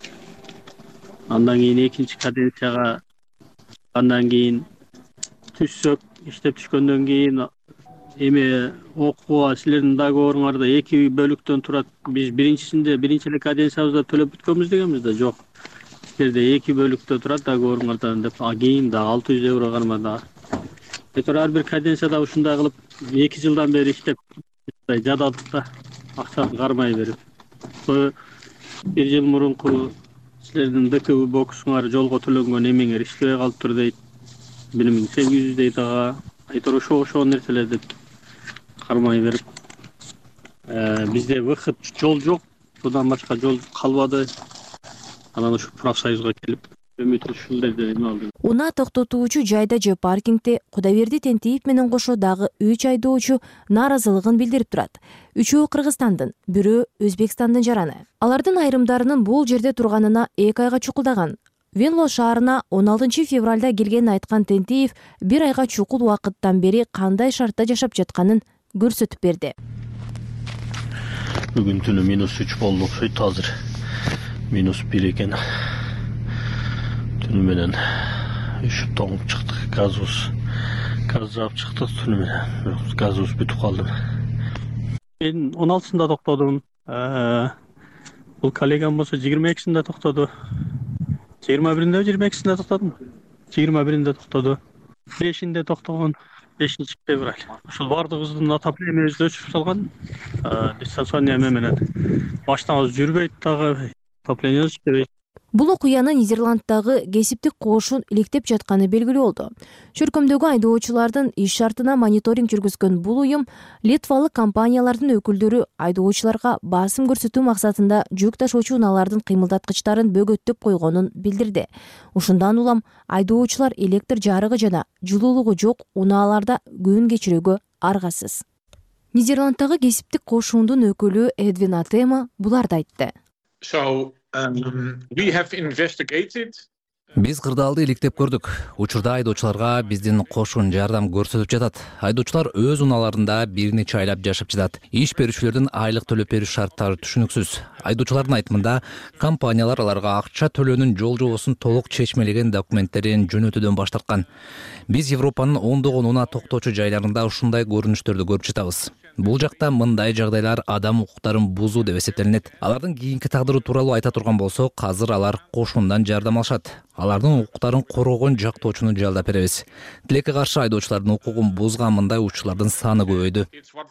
Speaker 16: Андан кийин экинчи каденцияга андан кийин түшсөк, иштеп түшкөндөн кийин эми окууга силердин договоруңарда 2 бөлүктөн турат. Биз биринчи эле каденциябызда төлөп бүткөнбүз дегенбиз да, жок. Силерде 2 бөлүктө турат договоруңардан деп, кийин да 600 евро кармады. Ар бир каденцияда ушундай кылып 2 жылдан бери иштеп жададыкта акчаны кармай берип. Бир жыл мурунку силердин ДКУ боксуңар жолго төлөнгөн эмеңер иштебей калыптыр дейт. 1800 дейт ага. Айтор ошол нерселер деп кармай берип. Бизде выход жол жок. Будан башка жол калбады. Анан ушу профсоюзга келип үмүт ушулерде эме алдым.
Speaker 17: Унаа токтотуучу жайда же паркингде Кудайберди Тентиев менен кошо дагы 3 айдоочу нааразылыгын билдирип турат. Үчөө Кыргызстандын, бирөө Өзбекстандын жараны. Алардын айрымдарынын бул жерде турганына 2 айга чукулдаган. Венло шаарына 16 февралда келгенин айткан Тентиев бир айга чукул убакыттан бери кандай шартта жашап жатканын көрсөтүп берди.
Speaker 18: Бүгүн түнү -3 болду окшойт, азыр -1 экен. Түнү менен үшүп тоңуп чыктык. Газ жаап чыктык түнү менен. Газыбыз бүтүп калды.
Speaker 16: Мен 16-сында токтодум. Бул коллегам болсо 22-синде токтоду. 21-inde 22-сinde токтодум. 21-inde токтоду. 5-inde токтогон 5-февраль. Ушул бардыгыбыздын отоплениябызды өчүрүп салган. Дистанционный эме менен. Машинабыз жүрбөйт дагы. Отопление иштебейт.
Speaker 17: Бул окуяны Нидерланддагы кесиптик кошун иликтеп жатканы белгилүү болду. Чөркөмдөгү айдоочулардын иш шартына мониторинг жүргүзгөн бул уюм литвалык компаниялардын өкүлдөрү айдоочуларга басым көрсөтүү максатында жүк ташуучу унаалардын кыймылдаткычтарын бөгөттөп койгонун билдирди. Ушундан улам айдоочулар электр жарыгы жана жылуулугу жок унааларда күн кечирүүгө аргасыз. Нидерланддагы кесиптик кошундун өкүлү Эдвин Атема буларды айтты.
Speaker 11: Биз кырдаалды иликтеп көрдүк. Учурда айдоочуларга биздин кошун жардам көрсөтүп жатат. Айдоочулар өз унааларында бир нече айлап жашап жатат. Иш берүүчүлөрдүн айлык төлөп берүү шарттары түшүнүксүз. Айдоочулардын айтымында компаниялар аларга акча төлөөнүн жол жобосун толук чечмелеген документтерин жөнөтүүдөн баш тарткан. Биз Европанын ондогон унаа токтоочу жайларында ушундай көрүнүштөрдү көрүп жатабыз. Бул жакта мындай жагдайлар адам укуктарын бузуу деп эсептелинет. Алардын кийинки тагдыры тууралуу айта турган болсок, азыр алар кошундан жардам алышат. Алардын укуктарын коргогон жактоочуну жалдап беребиз. Тилекке каршы айдоочулардын укугун бузган мындай учурлардын саны көбөйдү.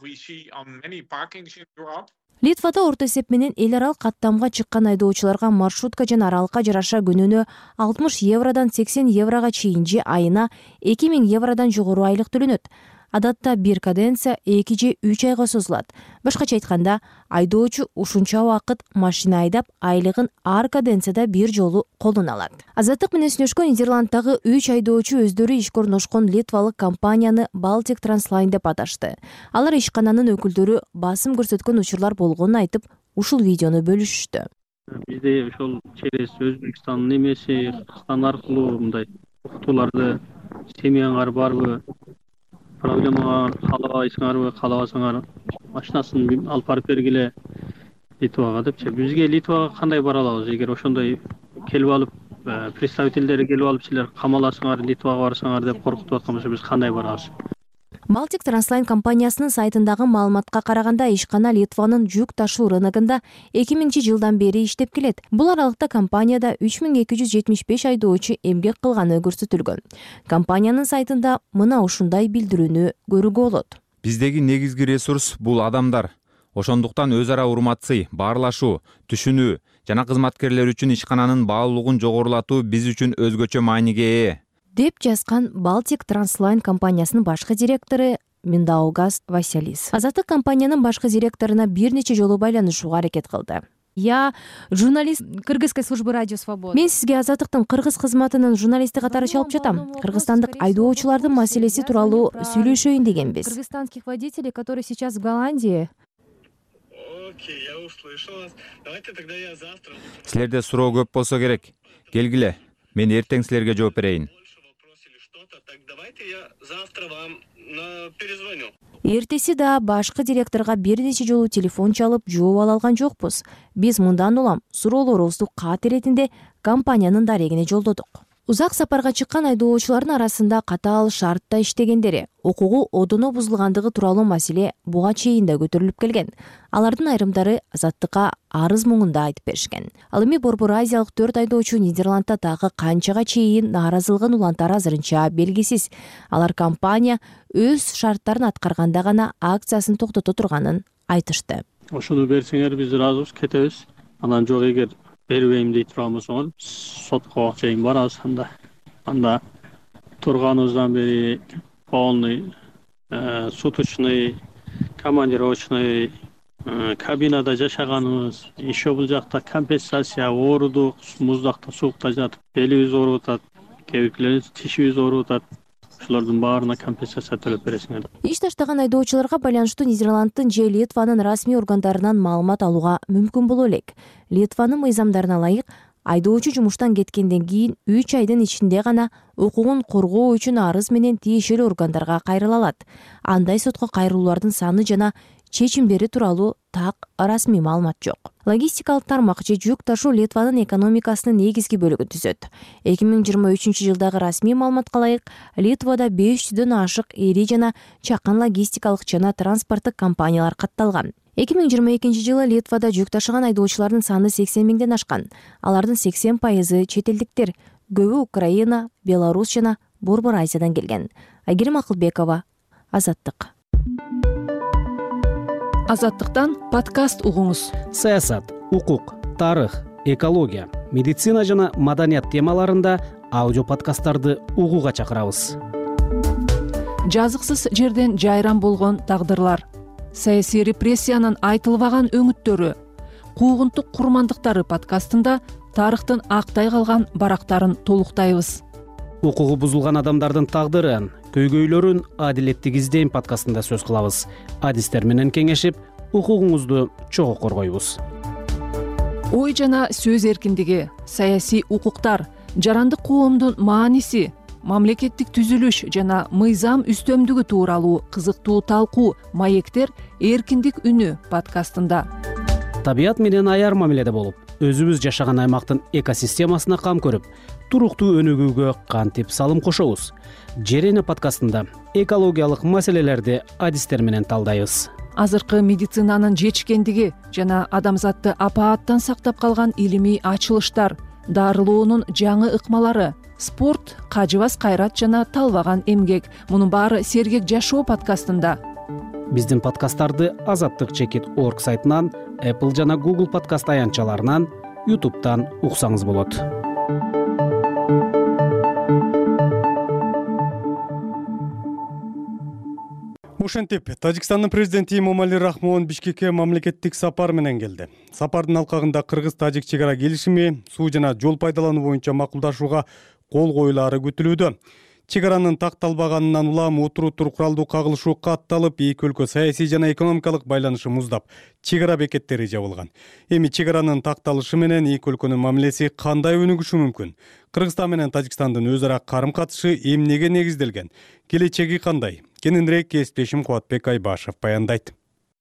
Speaker 17: Литвада орто эсеп менен эл аралык каттамга чыккан айдоочуларга маршрутка жана аралыкка жараша күнүнө 60 евродан 80 еврога чейин же айына 2000 евродан жогору айлык төлөнөт. Адатта бир каденция 2 же 3 айга созулат. Башкача айтканда, айдоочу ушунча убакыт машина айдап, айлыгын ар каденцияда бир жолу колуна алат. Азаттык менен сүйлөшкөн Нидерланддагы 3 айдоочу өздөрү ишке орношкон литвалык компанияны Baltic Transline деп аташты. Алар ишкананын өкүлдөрү басым көрсөткөн учурлар болгонун айтып, ушул видеону бөлүшүштү.
Speaker 16: Бизде ошол через Өзбекстандын эмеси, Кыргызстан аркылуу мындай уктууларды семьяңар барбы, проблемага каалабайсыңарбы, каалабасаңар машинасын алып барып бергиле Литвага депчи. Бизге Литвага кандай бара алабыз? Эгер ошондой келип алып, представительдери келип алып, силер камаласыңар, Литвага барсаңар деп коркутуп аткан болсо, биз кандай барабыз?
Speaker 17: Baltic Translайн компаниясынын сайтындагы маалыматка караганда, ишкана Литванын жүк ташуу рыногунда 2000-жылдан бери иштеп келет. Бул аралыкта компанияда 3275 айдоочу эмгек кылганы көрсөтүлгөн. Компаниянын сайтында мына ушундай билдирүүнү көрүүгө болот.
Speaker 14: Биздеги негизги ресурс бул адамдар. Ошондуктан өз ара урматсый, баарлашуу, түшүнүү жана кызматкерлер үчүн ишкананын баалуулугун жогорулатуу биз үчүн өзгөчө мааниге ээ,
Speaker 17: деп жазган Baltic Translайн компаниясынын башкы директору Миндаугас Василис. Азаттык компаниянын башкы директоруна бир нече жолу байланышууга аракет кылды. Я журналист Кыргызской службы радио Свобода. Мен сизге Азаттыктын кыргыз кызматынын журналисти катары чалып жатам. Кыргызстандык айдоочулардын маселеси тууралуу сүйлөшөйүн дегенбиз. Кыргызстанских водителей, которые сейчас в Голландии.
Speaker 18: Окей, я услышал вас. Давайте тогда я завтра.
Speaker 14: Силерде суроо көп болсо керек. Келгиле, мен эртең силерге жооп берейин.
Speaker 18: Так давайте я завтра вам перезвоню.
Speaker 17: Эртеси да башкы директорго бир нече жолу телефон чалып жооп ала алган жокпуз. Биз мындан улам суроолорубузду кат иретинде компаниянын дарегине жолдодук. Узак сапарга чыккан айдоочулардын арасында катаал шартта иштегендери, укугу одоно бузулгандыгы тууралуу маселе буга чейин да көтөрүлүп келген. Алардын айрымдары Азаттыкка арыз муңунда айтып беришкен. Ал эми Борбор Азиялык 4 айдоочу Нидерландда дагы канчага чейин нааразылыгын улантары азырынча белгисиз. Алар компания өз шарттарын аткарганда гана акциясын токтото турганын айтышты.
Speaker 16: Ошону берсеңер биз ыраазыбыз, кетебиз. Анан жок, эгер бербейм дейт турамыз, сотко чейин барабыз. Анда турганыбыздан бери полный суточный, командировочный кабинада жашаганыбыз, еще бул жакта компенсация оорудук, муздакта, суукта жатып белибиз ооруп атат, кебекилерибиз, тишибиз ооруп атат. Ошолордун баарына компенсация төлөп бересиңер.
Speaker 17: Иш таштаган айдоочуларга байланыштуу Нидерландтын же Литванын расмий органдарынан маалымат алууга мүмкүн боло элек. Литванын мыйзамдарына ылайык, айдоочу жумуштан кеткенден кийин 3 айдын ичинде гана укугун коргоо үчүн арыз менен тиешелүү органдарга кайрыла алат. Андай сотко кайрылуулардын саны жана чечимдери тууралуу так расмий маалымат жок. Логистикалык тармак же жүк ташуу Литванын экономикасынын негизги бөлүгүн түзөт. 2023-жылдагы расмий маалыматка ылайык, Литвада 500дөн ашык ири жана чакан логистикалык жана транспорттук компаниялар катталган. 2022-жылы Литвада жүк ташыган айдоочулардын саны 80 миңден ашкан. Алардын 80% чет элдиктер, көбү Украина, Беларусь жана Борбор Азиядан келген. Айгерим Акылбекова, Азаттык.
Speaker 19: Азаттыктан подкаст угуңуз. Саясат, укук, тарых, экология, медицина жана маданият темаларында аудио подкасттарды угууга чакырабыз. Жазыксыз жерден жайран болгон тагдырлар, саясий репрессиянын айтылбаган өңүттөрү, куугунтук курмандыктары подкастында тарыхтын актай калган барактарын толуктайбыз. Укугу бузулган адамдардын тагдырын, көйгөйлөрүн адилеттик издейм подкастында сөз кылабыз. Адистер менен кеңешип, укугуңузду чогуу коргойбуз. Ой жана сөз эркиндиги, саясий укуктар, жарандык коомдун мааниси, мамлекеттик түзүлүш жана мыйзам үстөмдүгү тууралуу кызыктуу талкуу маектер эркиндик үнү подкастында. Табият менен аяр мамиледе болуп, өзүбүз жашаган аймактын экосистемасына кам көрүп, туруктуу өнүгүүгө кантип салым кошобуз. Жерене подкастында экологиялык маселелерди адистер менен талдайбыз. Азыркы медицинанын жетишкендиги жана адамзатты апааттан сактап калган илимий ачылыштар, дарылоонун жаңы ыкмалары, спорт, кажыбас кайрат жана талбаган эмгек. Мунун баары сергек жашоо подкастында. Биздин подкасттарды azattik.org сайтынан, Apple жана Google подкаст аянтчаларынан, YouTube'дан уксаңыз болот.
Speaker 1: Ошентип, Тажикстандын президенти Эмомали Рахмон Бишкекке мамлекеттик сапар менен келди. Сапардын алкагында кыргыз-тажик чек ара келишими, суу жана жол пайдалануу боюнча макулдашууга кол коюлаары күтүлүүдө. Чек аранын такталбаганынан улам отуруутур куралдуу кагылышуу катталып, эки өлкө саясий жана экономикалык байланышы муздап, чек ара бекеттери жабылган. Эми чек аранын такталышы менен эки өлкөнүн мамилеси кандай өнүгүшү мүмкүн? Кыргызстан менен Тажикстандын өз ара карым-катышы эмнеге негизделген? Келечеги кандай? Кененирээк кесиптешим Кубатбек Айбашев баяндайт.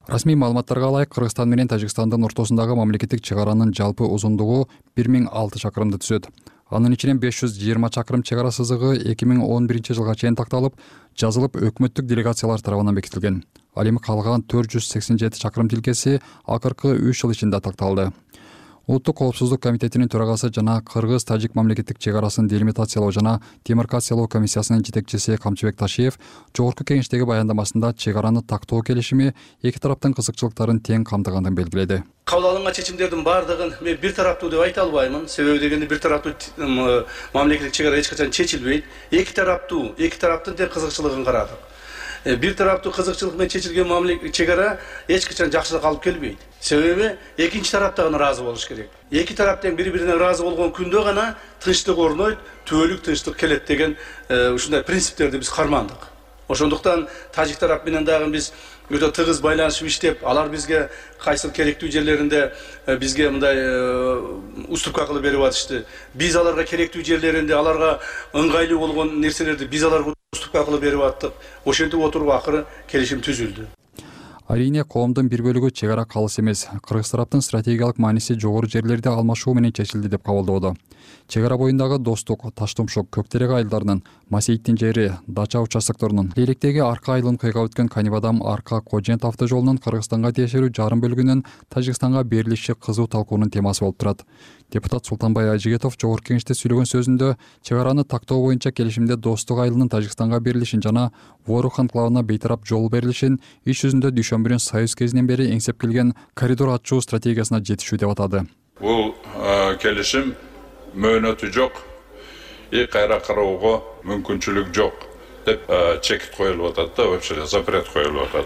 Speaker 20: Расмий маалыматтарга ылайык, Кыргызстан менен Тажикстандын ортосундагы мамлекеттик чек аранын жалпы узундугу 1006 чакырымды түзөт. Анын ичинен 520 чакырым чек ара сызыгы 2011 жылга чейин такталып, жазылып өкмөттүк делегациялар тарабынан бекитилген. Ал эми калган 487 чакырым тилкеси акыркы 3 жыл ичинде такталды. Улуттук коопсуздук комитетинин төрагасы жана Кыргыз-Тажик мамлекеттик чек арасын делимитациялоо жана демаркациялоо комиссиясынын жетекчиси Камчыбек Ташиев жогорку кеңештеги баяндамасында чек араны тактоо келишими эки тараптын кызыкчылыктарын тең камтыгандыгын белгиледи.
Speaker 21: Кабыл алынган чечимдердин бардыгын мен бир тараптуу деп айта албаймын. Себеби дегенде бир тараптуу мамлекеттик чек ара эч качан чечилбейт. Эки тараптын тең кызыкчылыгын карадык. Бир тараптуу кызыкчылык менен чечилген мамлекеттик чек ара эч качан жакшылык алып келбейт. Себеби экинчи тарапта гана ыраазы болуш керек. Эки тарап тең бири-бирине ыраазы болгон күндө гана тынчтык орнойт, түбөлүк тынчтык келет деген ушундай принциптерди биз кармандык. Ошондуктан тажик тарап менен дагы биз өтө тыгыз байланышып иштеп, алар бизге кайсыл керектүү жерлеринде бизге мындай уступка кылып берип атышты. Биз аларга керектүү жерлеринде аларга ыңгайлуу болгон нерселерди биз аларга уступка кылып берип аттык. Ошентип отуруп акыры келишим түзүлдү.
Speaker 20: Арийне коомдун бир бөлүгү чек ара калыс эмес, кыргыз тараптын стратегиялык мааниси жогору жерлерди алмашуу менен чечилди деп кабылдоодо. Чек ара боюндагы Достук, Таштумшук, Көктерек айылдарынын, Масейиттин жери, Дача участокторунун, Лейлектеги Арка айылын кыйгап өткөн Канибадам Арка Кожент автожолунун Кыргызстанга тиешелүү жарым бөлүгүнүн Тажикстанга берилиши кызуу талкуунун темасы болуп турат. Депутат Султанбай Ажигетов жогорку кеңеште сүйлөгөн сөзүндө чек араны тактоо боюнча келишимде Достук айылынын Тажикстанга берилишин жана Ворух анклавына бейтарап жол берилишин иш жүзүндө дүйшөмбүнүн Союз кезинен бери эңсеп келген коридор ачуу стратегиясына жетишүү деп атады.
Speaker 6: Бул келишим мөөнөтү жок, кайра кароого мүмкүнчүлүк жок деп чекит коюлуп атат да, вообще запрет коюлуп атат.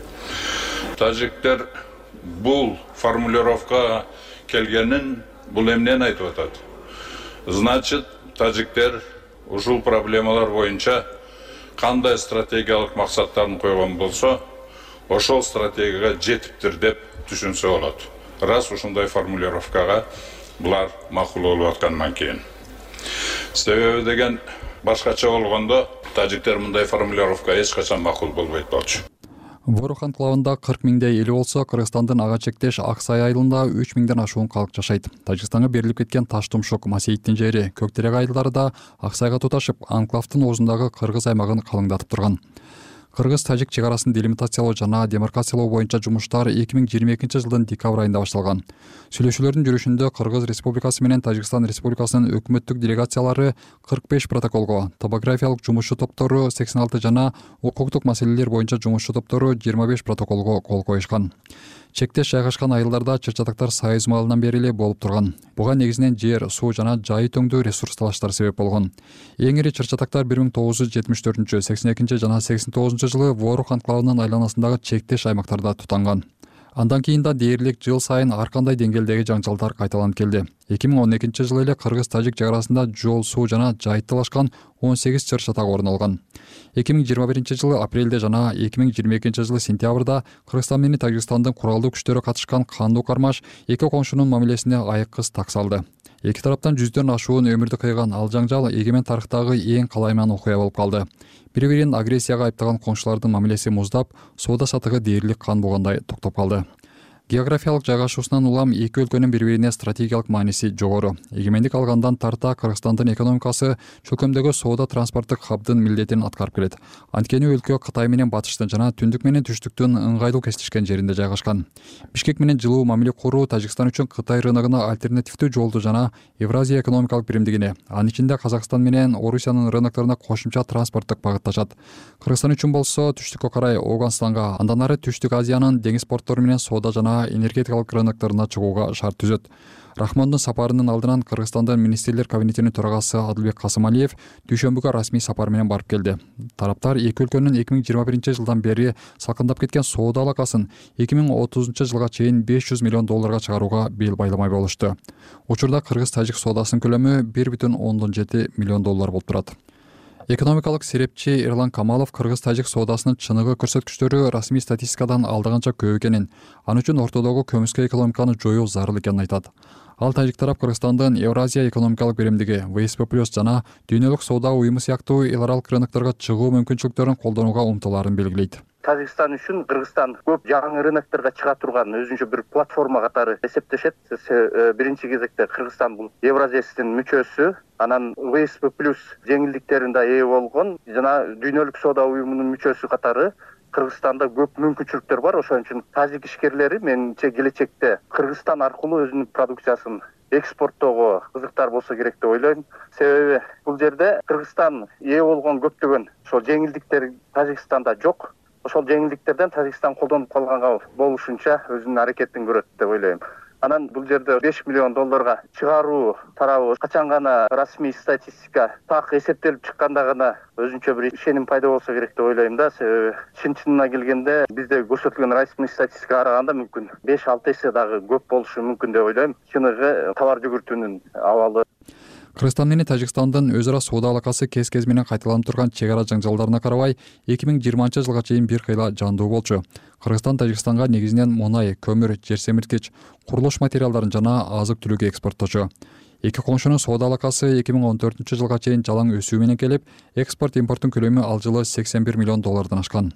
Speaker 6: Тажиктер бул формулировка келгенин бул эмнени айтып атат? Значит, тажиктер ушул проблемалар боюнча кандай стратегиялык максаттарын койгон болсо, ошол стратегияга жетиптир деп түшүнсө болот. Раз ушундай формулировкага булар макул болуп аткандан кийин. Себеби деген башкача болгондо тажиктер мындай формулировка эч качан макул болбойт болчу.
Speaker 20: Ворух анклавында 40 миңдей эли болсо, Кыргызстандын ага чектеш Аксай айылында 3 миңден ашуун калк жашайт. Тажикстанга берилип кеткен Таштумшук, Масейиттин жери, Көктерек айылдары да Аксайга туташып, анклавдын оозундагы кыргыз аймагын калыңдатып турган. Кыргыз-Тажик чек арасын делимитациялоо жана демаркациялоо боюнча жумуштар 2022 жылдын декабрь айында башталган. Сүйлөшүүлөрдүн жүрүшүндө Кыргыз Республикасы менен Тажикстан Республикасынын өкмөттүк делегациялары 45 протоколго, топографиялык жумушчу топтору 86 жана укуктук маселелер боюнча жумушчу топтору 25 протоколго кол коюшкан. Чектеш жайгашкан айылдарда чыр-чатактар Союз маалынан бери эле болуп турган. Буга негизинен жер, суу жана жайы төңдүү ресурс талаштар себеп болгон. Эң ири чыр-чатактар 1974, 82 жана 89 жылы Ворух анклавынын айланасындагы чектеш аймактарда тутанган. Андан кийин да дээрлик жыл сайын ар кандай деңгээлдеги жаңжалдар кайталанып келди. 2012 жылы эле Кыргыз-Тажик чек арасында жол, суу жана жай талашкан 18 чыр-чатак орун алган. 2021 жылы апрелде жана 2022 жылы сентябрда Кыргызстан менен Тажикстандын куралдуу күчтөрү катышкан кандуу кармаш эки коңшунун мамилесине айыккыс так салды. Эки тараптан жүздөн ашуун өмүрдү кыйган ал жаңжал эгемен тарыхтагы эң калайман окуя болуп калды. Бири-бирин агрессияга айыптаган коңшулардын мамилеси муздап, соода сатыгы дээрлик кан болгондой токтоп калды. Географиялык жайгашуусунан улам эки өлкөнүн бири-бирине стратегиялык мааниси жогору. Эгемендик алгандан тарта Кыргызстандын экономикасы чөлкөмдөгү соода транспорттук хабдын милдетин аткарып келет. Анткени өлкө Кытай менен батыштын жана түндүк менен түштүктүн ыңгайлуу кесиштешкен жеринде жайгашкан. Бишкек менен жылуу мамиле куруу Тажикстан үчүн Кытай рыногуна альтернативдүү жолду жана Евразия экономикалык биримдигине, анын ичинде Казакстан менен Орусиянын рынокторуна кошумча транспорттук багыт ачат. Кыргызстан үчүн болсо түштүккө карай Ооганстанга, андан ары Түштүк Азиянын деңиз порттору менен соода жана энергетикалык рынокторуна чыгууга шарт түзөт. Рахмондун сапарынын алдынан Кыргызстандын министрлер кабинетинин төрагасы Адылбек Касымалиев дүйшөмбүгө расмий сапар менен барып келди. Тараптар эки өлкөнүн 2021 жылдан бери салкындап кеткен соода алакасын 2030 жылга чейин $500 миллион чыгарууга бел байламай болушту. Учурда Кыргыз-Тажик соодасынын көлөмү $1,7 миллион болуп турат. Экономикалык серепчи Эрлан Камалов Кыргыз-Тажик соодасынын чыныгы көрсөткүчтөрү расмий статистикадан алдыганча көп экенин, аны үчүн ортодогу көмүскө экономиканы жоюу зарыл экенин айтат. Ал тажик тарап Кыргызстандын Евразия экономикалык биримдиги ВСП+ жана дүйнөлүк соода уюму сыяктуу эл аралык рынокторго чыгуу мүмкүнчүлүктөрүн колдонууга умтулаарын белгилейт.
Speaker 2: Тажикстан үчүн Кыргызстан көп жаңы рынокторго чыга турган өзүнчө бир платформа катары эсептешет. Биринчи кезекте Кыргызстан бул Евразиянын мүчөсү, анан ВСП+ жеңилдиктерин да ээ болгон жана Дүйнөлүк соода уюмунун мүчөсү катары Кыргызстанда көп мүмкүнчүлүктөр бар. Ошон үчүн тажик ишкерлери менимче келечекте Кыргызстан аркылуу өзүнүн продукциясын экспорттоого кызыктар болсо керек деп ойлойм. Себеби бул жерде Кыргызстан ээ болгон көптөгөн ошол жеңилдиктер Тажикстанда жок. Ошол жеңилдиктерден Тажикстан колдонуп калганга болушунча өзүнүн аракетин көрөт деп ойлойм. Анан бул жерде $5 миллион чыгаруу тарабы качан гана расмий статистика так эсептелип чыкканда гана өзүнчө бир ишеним пайда болсо керек деп ойлойм да. Себеби чын-чынына келгенде бизде көрсөтүлгөн расмий статистикага караганда мүмкүн 5-6 эсе дагы көп болушу мүмкүн деп ойлойм. Чыныгы товар жүгүртүүнүн абалы.
Speaker 20: Кыргызстан менен Тажикстандын өз ара соода алакасы кез менен кайталанып турган чек ара жаңжалдарына карабай 2020 жылга чейин бир кыйла жандуу болчу. Кыргызстан Тажикстанга негизинен мунай, көмүр, жер семирткич, курулуш материалдарын жана азык-түлүк экспортточу. Эки коңшунун соода алакасы 2014 жылга чейин жалаң өсүү менен келип, экспорт-импорттун көлөмү ал жылы $81 миллион ашкан.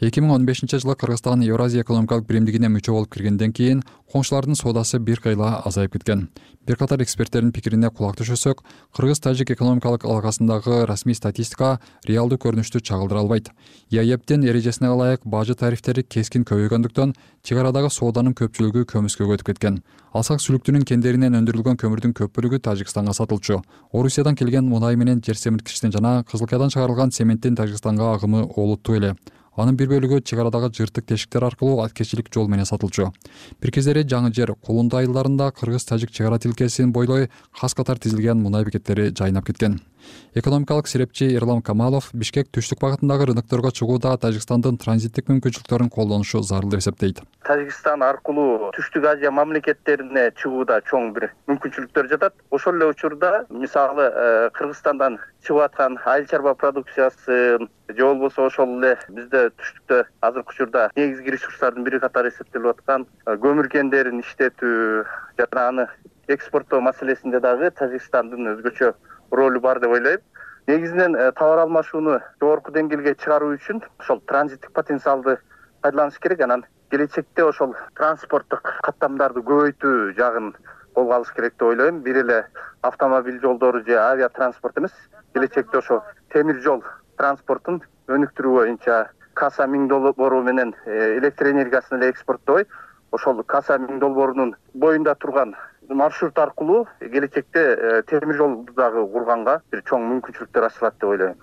Speaker 20: 2015 жылы Кыргызстан Евразия экономикалык биримдигине мүчө болуп киргенден кийин коңшулардын соодасы бир кыйла азайып кеткен. Бир катар эксперттердин пикирине кулак түшөсөк, Кыргыз-Тажик экономикалык алакасындагы расмий статистика реалдуу көрүнүштү чагылдыра албайт. ЕАЭБтин эрежесине ылайык бажы тарифтери кескин көбөйгөндүктөн чек арадагы сооданын көпчүлүгү көмүскөгө өтүп кеткен. Алсак сүлүктүнүн кендеринен өндүрүлгөн көмүрдүн көп бөлүгү Тажикстанга сатылчу. Орусиядан келген мунай менен жер семирткичтин жана Кызылкаядан чыгарылган цементтин Тажикстанга агымы олуттуу эле. Анын бир бөлүгү чек арадагы жыртык тешиктер аркылуу аткечилик жол менен сатылчу. Бир кездери жаңы жер Кулунду айылдарында Кыргыз-Тажик чек ара тилкесин бойлой кас катар тизилген мунай бекеттери жайнап кеткен. Экономикалык серепчи Эрлам Камалов Бишкек түштүк багытындагы рынокторго чыгууда Тажикстандын транзиттик мүмкүнчүлүктөрүн колдонушу зарыл деп эсептейт.
Speaker 2: Тажикстан аркылуу Түштүк Азия мамлекеттерине чыгууда чоң бир мүмкүнчүлүктөр жатат. Ошол эле учурда мисалы Кыргызстандан чыгып аткан айыл чарба продукциясы же болбосо ошол эле бизде түштүктө азыркы учурда негизги ресурстардын бири катары эсептелип аткан көмүр кендерин иштетүү жана аны экспорттоо маселесинде дагы Тажикстандын өзгөчө ролу бар деп ойлойм. Негизинен товар алмашууну жогорку деңгээлге чыгаруу үчүн ошол транзиттик потенциалды пайдаланыш керек. Анан келечекте ошол транспорттук каттамдарды көбөйтүү жагын колго алыш керек деп ойлойм. Бир эле автомобиль жолдору же авиа транспорт эмес, келечекте ошол темир жол транспортун өнүктүрүү боюнча Каса 1000 долбоору менен электр энергиясын эле экспорттобой, ошол Каса 1000 долбоорунун боюнда турган маршрут аркылуу келечекте темир жолду дагы курганга бир чоң мүмкүнчүлүктөр ачылат деп ойлойм.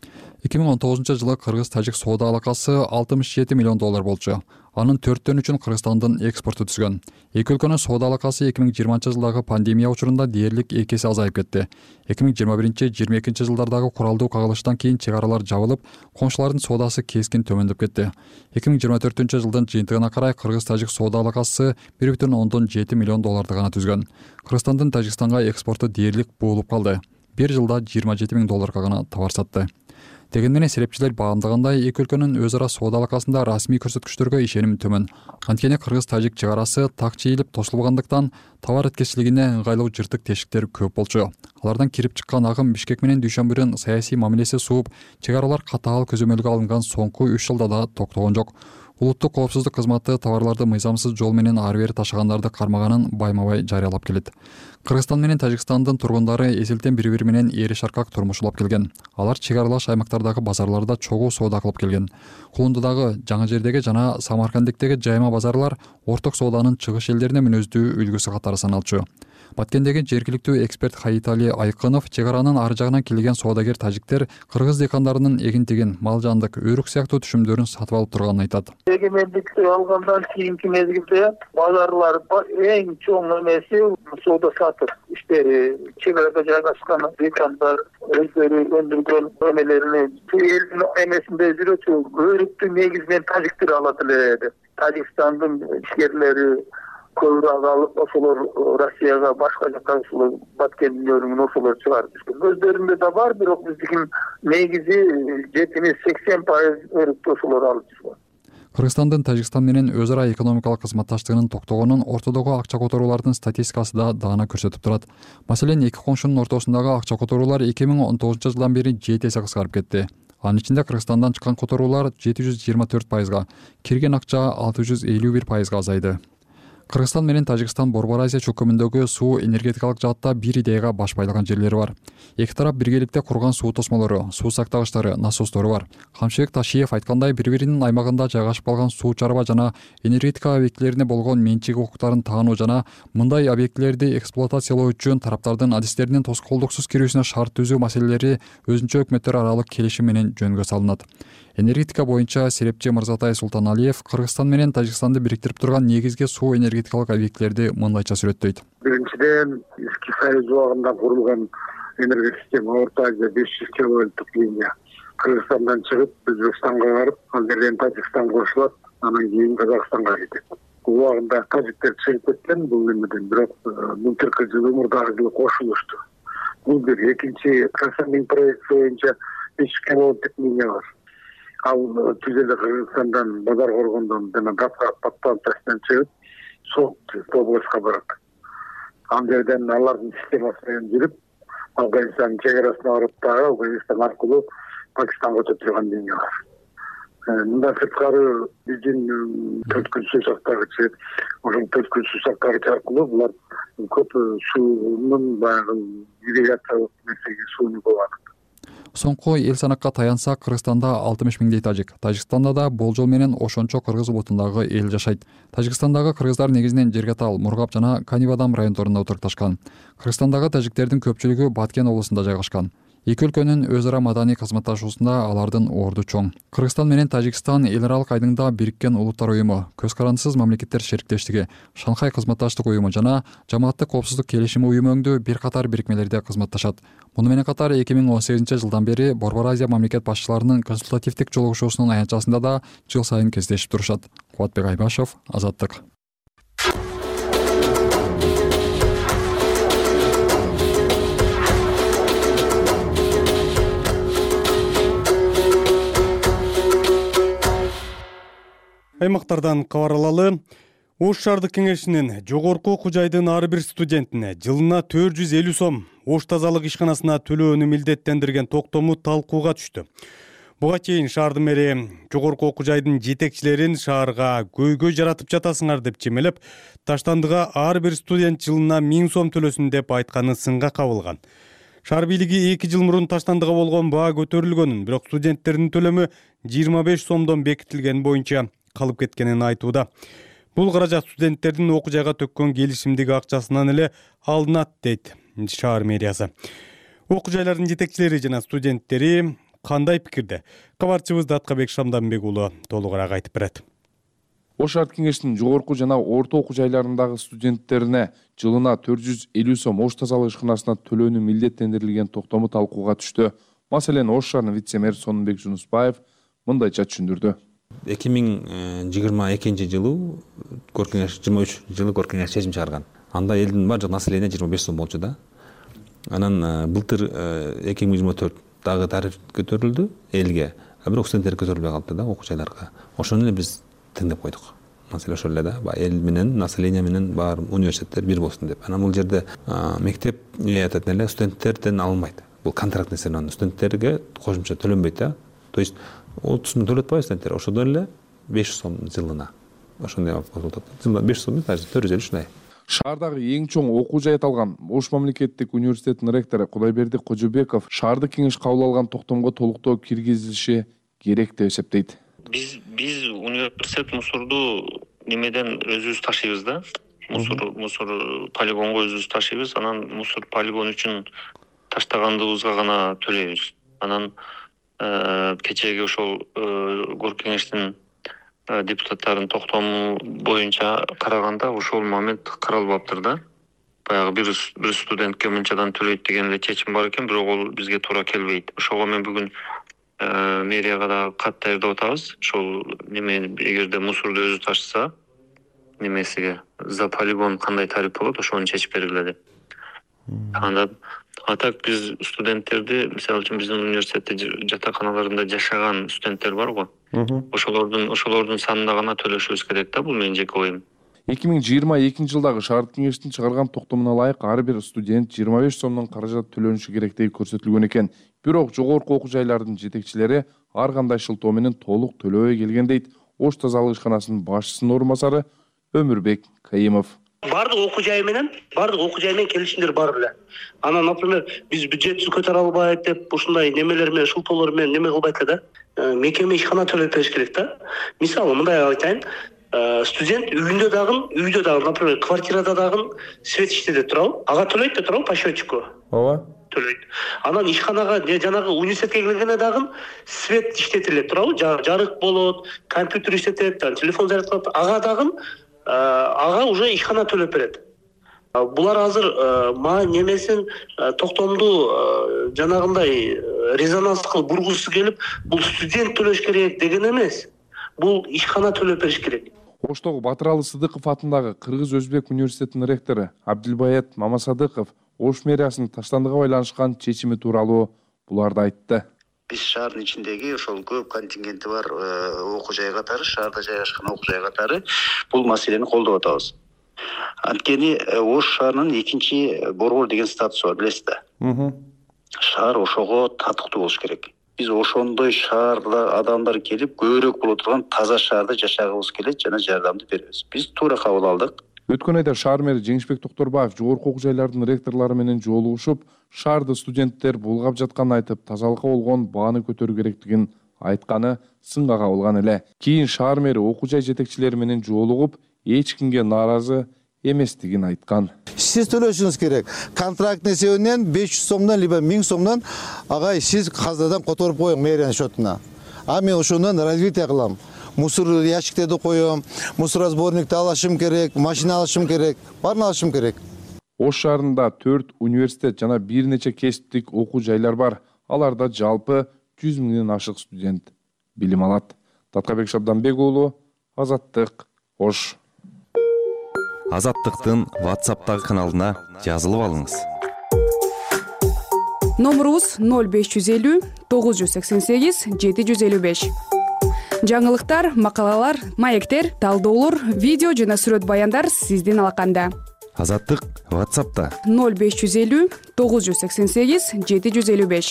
Speaker 20: 2019 жылы Кыргыз-Тажик соода алакасы $67 миллион болчу. Анын 4/3 Кыргызстандын экспорту түзгөн. Эки өлкөнүн соода алакасы 2020 жылдагы пандемия учурунда дээрлик 2 эсе азайып кетти. 2021-22 жылдардагы куралдуу кагылыштан кийин чек аралар жабылып, коңшулардын соодасы кескин төмөндөп кетти. 2024 жылдын жыйынтыгына карай Кыргыз-Тажик соода алакасы $1.7 миллион гана түзгөн. Кыргызстандын Тажикстанга экспорту дээрлик буулуп калды. Бир жылда $27 миң гана товар сатты. Деген менен серепчилер баамдагандай эки өлкөнүн өз ара соода алакасында расмий көрсөткүчтөргө ишеним төмөн. Анткени Кыргыз-Тажик чек арасы так чийилип тосулгандыктан товар эткечилигине ыңгайлуу жыртык тешиктер көп болчу. Алардан кирип чыккан агым Бишкек менен Дүйшөмбүдүн саясий мамилеси сууп, чек аралар катаал көзөмөлгө алынган соңку 3 жылда да токтогон жок. Улуттук коопсуздук кызматы товарларды мыйзамсыз жол менен ары бери ташыгандарды кармаганын байма-бай жарыялап келет. Кыргызстан менен Тажикстандын тургундары эзелтен бири-бири менен эри шаркак турмуш улап келген. Алар чек аралаш аймактардагы базарларда чогуу соода кылып келген. Кулундудагы, Жаңы Жердеги жана Самаркандиктеги жайма базарлар орток сооданын чыгыш элдерине мүнөздүү үлгүсү катары саналчу. Баткендеги жергиликтүү эксперт Хаитали Айкынов чек аранын ары жагынан келген соодагер тажиктер кыргыз дыйкандарынын эгин-тегин, мал жандык, өрүк сыяктуу түшүмдөрүн сатып алып турганын айтат.
Speaker 22: Эгемендикти алгандан кийинки мезгилде базарлар эң чоң эмеси соода сатып иштери, чек арада жайгашкан дыйкандар өздөрү өндүргөн эмелерин элдин эмесинде жүрөчү өрүктү негизинен тажиктер алат эле. Тажикстандын ишкерлери көбүрөөк алып ошолор Россияга башка жака ошолор Баткендин өрүгүн ошолор чыгарып жүргөн. Өздөрүндө да бар, бирок биздин негизи 70-80% өрүктү ошолор алып жүргөн.
Speaker 20: Кыргызстандын Тажикстан менен өз ара экономикалык кызматташтыгынын токтогонун ортодогу акча которуулардын статистикасы да даана көрсөтүп турат. Маселен, эки коңшунун ортосундагы акча которуулар 2019 жылдан бери 7 эсе кыскарып кетти. Анын ичинде Кыргызстандан чыккан которуулар 724%, кирген акча 651%га азайды. Кыргызстан менен Тажикстан Борбор Азия чөкөмүндөгү суу энергетикалык жаатта бир идеяга баш байлаган жерлери бар. Эки тарап биргеликте курган суу тосмолору, суу сактагычтары, насостору бар. Камчыбек Ташиев айткандай, бири-биринин аймагында жайгашып калган суу чарба жана энергетика объектилерине болгон менчик укуктарын таануу жана мындай объектилерди эксплуатациялоо үчүн тараптардын адистеринин тоскоолдуксуз кирүүсүнө шарт түзүү маселелери өзүнчө өкмөттөр аралык келишим менен жөнгө салынат. Энергетика боюнча серепчи Мырзатай Султаналиев Кыргызстан менен Тажикстанды бириктирип турган негизги суу энергетикалык объектилерди мындайча сүрөттөйт.
Speaker 4: Биринчиден, Эски Союз убагында курулган энергия система Орто Азия 500 киловольттук линия Кыргызстандан чыгып, Өзбекстанга барып, ал жерден Тажикстанга кошулат, анан кийин Казакстанга кетет. Убагында тажиктер чыгып кеткен бул немеден, бирок былтыркы жылы мурдагы жылы кошулушту. Бул бир. Экинчи, Кыргызстандын проекти боюнча 500 киловольттук линия бар. Ал түзеле Кыргызстандан Базар Коргондон жана Подпантастан чыгып, Солтүстүк областка барат. Ал жерден алардын системасы менен жүрүп, Афганистандын чек арасына барып дагы Афганистан аркылуу Пакистанга өтө турган линия бар. Мындан сырткары биздин төрткүл суу сактагычы, ошол төрткүл суу сактагыч аркылуу булар көп суунун баягы ирригациялык нерсеге сууну болот.
Speaker 20: Соңку эл санакка таянсак, Кыргызстанда 60 миңдей тажик, Тажикстанда да болжол менен ошончо кыргыз улутундагы эл жашайт. Тажикстандагы кыргыздар негизинен Жергатал, Мургап жана Канибадам райондорунда отурукташкан. Кыргызстандагы тажиктердин көпчүлүгү Баткен облусунда жайгашкан. Эки өлкөнүн өз ара маданий кызматташуусунда алардын орду чоң. Кыргызстан менен Тажикстан эл аралык айдыңда Бириккен Улуттар уюму, Көз карандысыз мамлекеттер шериктештиги, Шанхай кызматташтык уюму жана Жамааттык коопсуздук келишими уюму өңдүү бир катар бирикмелерде кызматташат. Муну менен катар 2018-жылдан бери Борбор Азия мамлекет башчыларынын консультативдик жолугушуусунун аянтчасында да жыл сайын кездешип турушат. Кубатбек Айбашев, Азаттык.
Speaker 1: Аймактардан кабар алалы. Ош шаардык кеңешинин жогорку окуу жайдын ар бир студентине жылына 450 сом Ош тазалык ишканасына төлөөнү милдеттендирген токтому талкууга түштү. Буга чейин шаардын мэри жогорку окуу жайдын жетекчилерин шаарга көйгөй жаратып жатасыңар деп чемелеп, Таштандыга ар бир студент жылына 1000 сом төлөсүн деп айтканы сынга кабылган. Шаар бийлиги 2 жыл мурун Таштандыга болгон баа көтөрүлгөнүн, бирок студенттердин төлөмү 25 сомдон бекитилген боюнча калып кеткенин айтууда. Бул каражат студенттердин окуу жайга төккөн келишимдеги акчасынан эле алынат, дейт шаар мэриясы. Окуу жайлардын жетекчилери жана студенттери кандай пикирде? Кабарчыбыз Даткабек Шамданбек уулу толугураак айтып берет.
Speaker 7: Ош шаардык кеңештин жогорку жана орто окуу жайларындагы студенттерине жылына 450 сом Ош тазалык ишканасына төлөөнү милдеттендирилген токтому талкууга түштү. Маселени Ош шаарынын вице-мэр Сонунбек Жунусбаев мындайча түшүндүрдү.
Speaker 23: 2022 жылы Көркеңеш 23 жылы Көркеңеш чечим чыгарган. Анда элдин баардык население 25 сом болчу да. Анан былтыр 2024 дагы тариф көтөрүлдү элге. Бирок студенттер көтөрүлбөй калды да окуу жайларга. Ошону эле биз тыңдап койдук. Маселе ошол эле да. Эл менен население менен бар университеттер бир болсун деп. Анан бул жерде мектеп атат эле студенттерден алынбайт. Бул контракт нерсе, студенттерге кошумча төлөнбөйт да. То есть 30 сом төлөп атпайбы студенттер, ошодон эле 500 сом жылына. Ошондой болот. Жылына 500 сом, даже 450 ушундай.
Speaker 7: Шаардагы эң чоң окуу жай аталган Ош мамлекеттик университетинин ректору Кудайберди Кожобеков шаардык кеңеш кабыл алган токтомго толуктоо киргизилиши керек деп эсептейт.
Speaker 24: Биз университет мусорду немеден өзүбүз ташыйбыз да. Мусор полигонго өзүбүз ташыйбыз. Анан мусор полигон үчүн таштагандыбызга гана төлөйбүз. Анан кечеги ошол Көркеңештин депутаттарынын токтому боюнча караганда ошол момент каралбаптыр да. Баягы бир студентке мынчадан төлөйт деген эле чечим бар экен, бирок ол бизге туура келбейт. Ошого мен бүгүн мэрияга да кат даярдап атабыз. Ошол неме эгерде мусорду өзү ташыса, немесиге за полигон кандай тариф болот, ошону чечип бергиле деп. Анда атак биз студенттерди, мисалы үчүн биздин университетте жатаканаларында жашаган студенттер бар го. Ошолордун санына гана төлөшүбүз керек да, бул менин жеке оюм.
Speaker 7: 2022 жылдагы шаардык кеңештин чыгарган токтомуна ылайык ар бир студент 25 сомдон каражат төлөнүшү керектиги көрсөтүлгөн экен. Бирок жогорку окуу жайлардын жетекчилери ар кандай шылтоо менен толук төлөбөй келген дейт Ош тазалык ишканасынын башчысынын орун басары Өмүрбек Кайымов.
Speaker 5: Бардык окуу жай менен келишимдер бар эле. Анан, например, биз бюджетти көтөрө албайт деп ушундай немелер менен, шылтоолор менен неме кылбайт да. Мекеме ишкана төлөп бериш керек да. Мисалы, мындай айтайын, студент үйдө дагы, например, квартирада дагы свет иштеде турабы? Ага төлөйт да турабы по счетчику? Ооба. Төлөйт. Анан ишканага, жанагы университетке келгенде дагы свет иштетилет турабы? Жарык болот, компьютер иштетет, телефон зарядкалап, ага дагы ага уже ишкана төлөп берет. Булар азыр немесин токтомду жанагындай резонанс кылып бургусу келип, бул студент төлөш керек деген эмес. Бул ишкана төлөп бериш керек.
Speaker 7: Оштогу Батыралы Сыдыков атындагы Кыргыз-Өзбек университетинин ректору Абдилбаят Мамасадыков Ош мэриясынын таштандыга байланышкан чечими тууралуу буларды айтты.
Speaker 8: Биз шаардын ичиндеги ошол көп контингенти бар окуу жай катары, шаарда жайгашкан окуу жай катары бул маселени колдоп атабыз. Анткени Ош шаарынын экинчи борбор деген статусу бар, билесиз да. Шаар ошого татыктуу болуш керек. Биз ошондой шаарда адамдар келип, көбүрөөк боло турган таза шаарда жашагыбыз келет жана жардамды беребиз. Биз туура кабыл алдык.
Speaker 7: Өткөн айда шаар мэри Жеңишбек Токторбаев жогорку окуу жайлардын ректорлору менен жолугушуп, шаарда студенттер булгап жатканын айтып, тазалыкка болгон бааны көтөрүү керектигин айтканы сынга кабылган эле. Кийин шаар мэри окуу жай жетекчилери менен жолугуп, эч кимге нааразы эместигин айткан.
Speaker 9: Сиз төлөшүңүз керек. Контрактный есебинен 500 сомдон либо 1000 сомдон агай сиз казнадан которуп коюң мэриянын счетуна. А мен ошондон развитие кылам. Мусор ящиктерди коем, мусоросборникти алышым керек, машина алышым керек, баарын алышым керек.
Speaker 7: Ош шаарында 4 университет жана бир нече кесиптик окуу жайлар бар. Аларда жалпы 100 миңден ашык студент билим алат. Таткабек Шабданбек уулу, Азаттык, Ош.
Speaker 12: Азаттыктын WhatsApp'тагы каналына жазылып алыңыз.
Speaker 25: Номерубуз 0550 988 755. Жаңылыктар, макалалар, маектер, талдоолор, видео жана сүрөт баяндар сиздин алаканда.
Speaker 12: Азаттык WhatsApp'та
Speaker 25: 0550 988 755.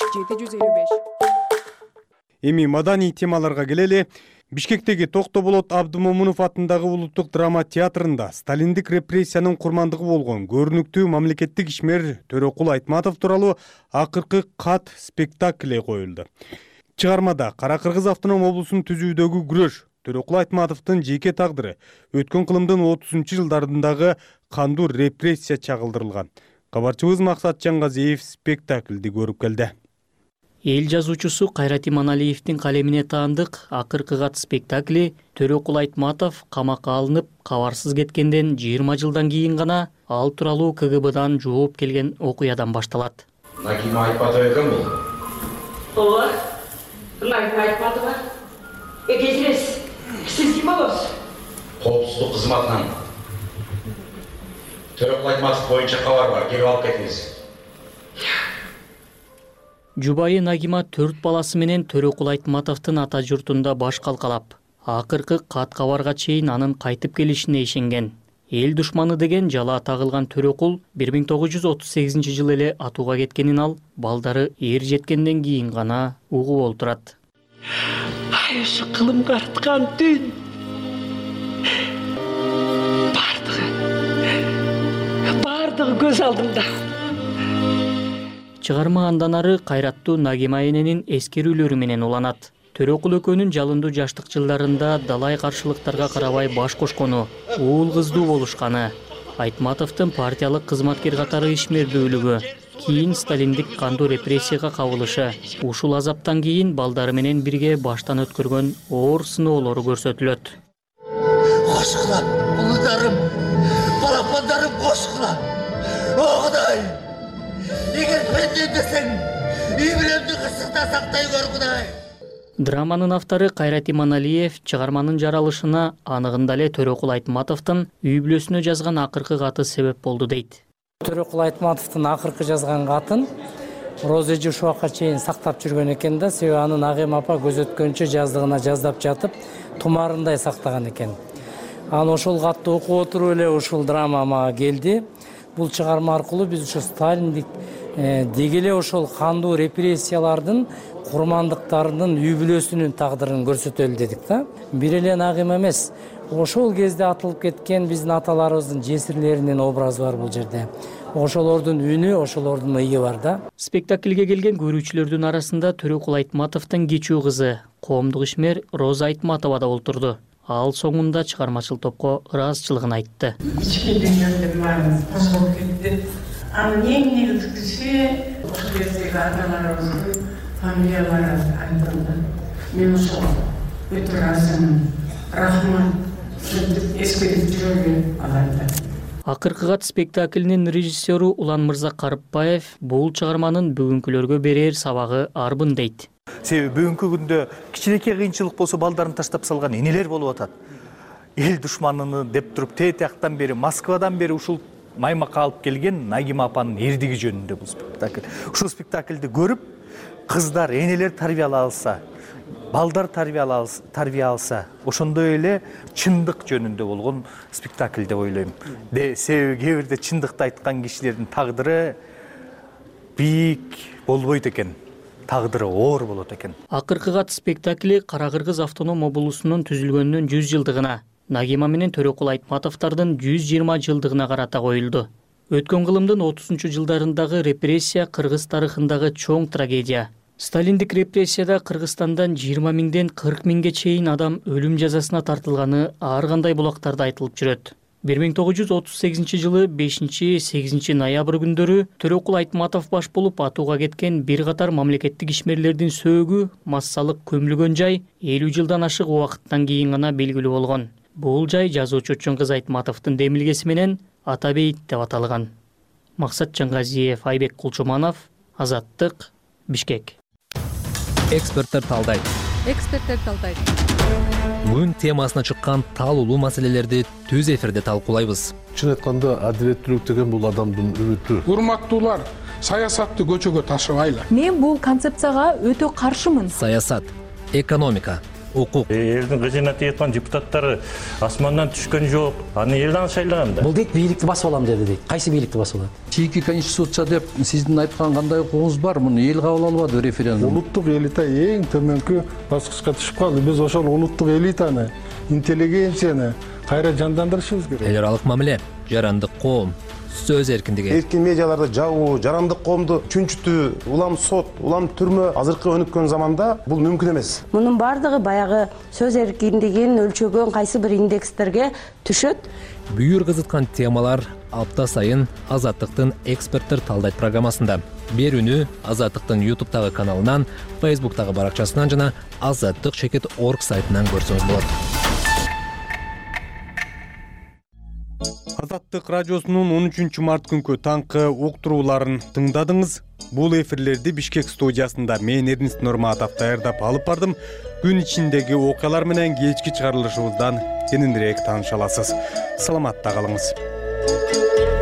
Speaker 1: Эми маданий темаларга келели. Бишкектеги Токтоболот Абдымомунов атындагы улуттук драма театрында сталиндик репрессиянын курмандыгы болгон көрүнүктүү мамлекеттик ишмер Төрөкул Айтматов тууралуу акыркы кат спектакли коюлду. Чыгармада Кара Кыргыз автоном облусун түзүүдөгү күрөш, Төрөкул Айтматовдун жеке тагдыры, өткөн кылымдын 30-жылдарындагы кандуу репрессия чагылдырылган. Кабарчыбыз Максат Жаңгазиев спектаклди көрүп келди.
Speaker 26: Эл жазуучусу Кайрат Иманалиевдин калемине таандык акыркы кат спектакли Төрөкул Айтматов камакка алынып, кабарсыз кеткенден 20 жылдан кийин гана ал тууралуу КГБдан жооп келген окуядан башталат.
Speaker 27: Нагима Айтматов экен бул.
Speaker 28: Ооба. Нагима Айтматова. Кечиресиз. Сиз ким болосуз?
Speaker 27: Коопсуздук кызматынан. Төрөкул Айтматов боюнча кабар бар, келип алып кетиңиз.
Speaker 26: Жубайы Нагима 4 баласы менен Төрөкул Айтматовдун ата журтунда баш калкалап, акыркы кат кабарга чейин анын кайтып келишине ишенген. Эл душманы деген жала тагылган Төрөкул 1938 жылы эле атууга кеткенин ал балдары эр жеткенден кийин гана угуп олтурат.
Speaker 28: Ай, ушу кылымга арткан түн. Бардыгы көз алдымда.
Speaker 26: Чыгарма андан ары кайраттуу Нагима эненин эскерүүлөрү менен уланат. Төрөкул экөөнүн жалындуу жаштык жылдарында далай каршылыктарга карабай баш кошкону, уул кыздуу болушканы, Айтматовдун партиялык кызматкер катары ишмердүүлүгү, кийин сталиндик кандуу репрессияга кабылышы, ушул азаптан кийин балдары менен бирге баштан өткөргөн оор сыноолору көрсөтүлөт.
Speaker 28: Кошкула, улударым, балапандарым кошкула. О Кудай! Эгер бенден десең, ийбиремди кырсыкта сактай көр, Кудай.
Speaker 26: Драманын автору Кайрат Иманалиев чыгарманын жаралышына анығында эле Төрөкул Айтматовдун үй бүлөсүнө жазган акыркы каты себеп болду дейт.
Speaker 29: Төрөкул Айтматовдун акыркы жазган катын Розеже ушуга чейин сактап жүргөн экен да, себеби анын Агем апа көзөткөнчө жаздыгына жаздап жатып, тумарындай сактаган экен. Анан ошол катты окуп отуруп эле ушул драма мага келди. Бул чыгарма аркылуу биз ошо сталиндик деги эле ошол кандуу репрессиялардын курмандыктарынын үй бүлөсүнүн тагдырын көрсөтөлү дедик да. Бир эле Нагима эмес, ошол кезде атылып кеткен биздин аталарыбыздын жесирлеринин образы бар бул жерде. Ошолордун үнү, ошолордун ыйы бар да.
Speaker 26: Спектакльге келген көрүүчүлөрдүн арасында Төрөкул Айтматовдун кечүү кызы, коомдук ишмер Роза Айтматова да олтурду. Ал соңунда чыгармачыл топко ыраазычылыгын айтты.
Speaker 28: Ички дүйнөдөн баарыбыз таш болуп кетти. Анын эң негизгиси ошол кездеги аталарыбыздын фамилиялары айтылды. Мен ошол өтө ыраазымын. Рахмат. Эскерип жүргөн аларда.
Speaker 26: Акыркы кат спектаклинин режиссеру Улан Мырза Карыпбаев бул чыгарманын бүгүнкүлөргө берер сабагы арбын дейт.
Speaker 3: Себеби бүгүнкү күндө кичинекей кыйынчылык болсо балдарын таштап салган энелер болуп атат. Эл душманыны деп туруп тетияктан бери, Москвадан бери ушул маймакка алып келген Нагима апанын эрдиги жөнүндө бул спектакль. Ушул спектакльди көрүп, кыздар, энелер тарбиялай алса, балдар тарбия алса, ошондой эле чындык жөнүндө болгон спектакль деп ойлойм. Себеби кээ бирде чындыкты айткан кишилердин тагдыры бийик болбойт экен. Тагдыры оор болот экен.
Speaker 26: Акыркы кат спектакли Кара Кыргыз автоном облусунун түзүлгөнүнүн 100 жылдыгына, Нагима менен Төрөкул Айтматовдордун 120 жылдыгына карата коюлду. Өткөн кылымдын 30 жылдарындагы репрессия Кыргыз тарыхындагы чоң трагедия. Сталиндик репрессияда Кыргызстандан 20 миңден 40 миңге чейин адам өлүм жазасына тартылганы ар кандай булактарда айтылып жүрөт. 1938 жылы 5-8 ноябрь күндөрү Төрөкул Айтматов баш болуп атууга кеткен бир катар мамлекеттик ишмерлердин сөөгү массалык көмүлгөн жай 50 жылдан ашык убакыттан кийин гана белгилүү болгон. Бул жай жазуучу Чоңкыз Айтматовдун демилгеси менен Ата бейит деп аталган. Максат Жаңгазиев, Айбек Кулчуманов, Азаттык, Бишкек.
Speaker 10: Эксперттер талдайт. Бүгүн темасына чыккан таалуулуу маселелерди түз эфирде талкуулайбыз.
Speaker 11: Чын айтканда адилеттүүлүк деген бул адамдын үмүтү.
Speaker 13: Урматтуулар, саясатты көчөгө ташыбайлы.
Speaker 10: Мен бул концепцияга өтө каршымын. Саясат, экономика, укук.
Speaker 14: Элдин кызына тиеткан депутаттары асмандан түшкөн жок. Аны элден шайлаган да.
Speaker 15: Бул дейт бийликти басып алам деди дейт. Кайсы бийликти басып алат?
Speaker 13: Чийки конституция деп сиздин айткан кандай укугуңуз бар? Муну эл кабыл албады референдум.
Speaker 11: Улуттук элита эң төмөнкү баскычка түшүп калды. Биз ошол улуттук элитаны, интеллигенцияны кайра жандандырышыбыз керек.
Speaker 10: Эл аралык мамиле, жарандык коом, сөз эркиндиги.
Speaker 16: Эркин медиаларды жабуу, жарандык коомду чүнчүтүү, улам сот, улам түрмө азыркы өнүккөн заманда бул мүмкүн эмес.
Speaker 17: Мунун бардыгы баягы сөз эркиндигин өлчөгөн кайсы бир индекстерге түшөт.
Speaker 10: Бүйүр кызыткан темалар апта сайын Азаттыктын эксперттер талдайт программасында. Берүүнү Азаттыктын YouTube'тагы каналынан, Facebook'тагы баракчасынан жана azattik.org сайтынан көрсөңүз болот.
Speaker 1: Азаттык радиосунун 13 март күнкү таңкы уктурууларын тыңдадыңыз. Бул эфирлерди Бишкек студиясында мен Эрнест Нурматов даярдап алып бардым. Күн ичиндеги окуялар менен кечки чыгарылышыбыздан кененирээк тааныша аласыз. Саламатта калыңыз.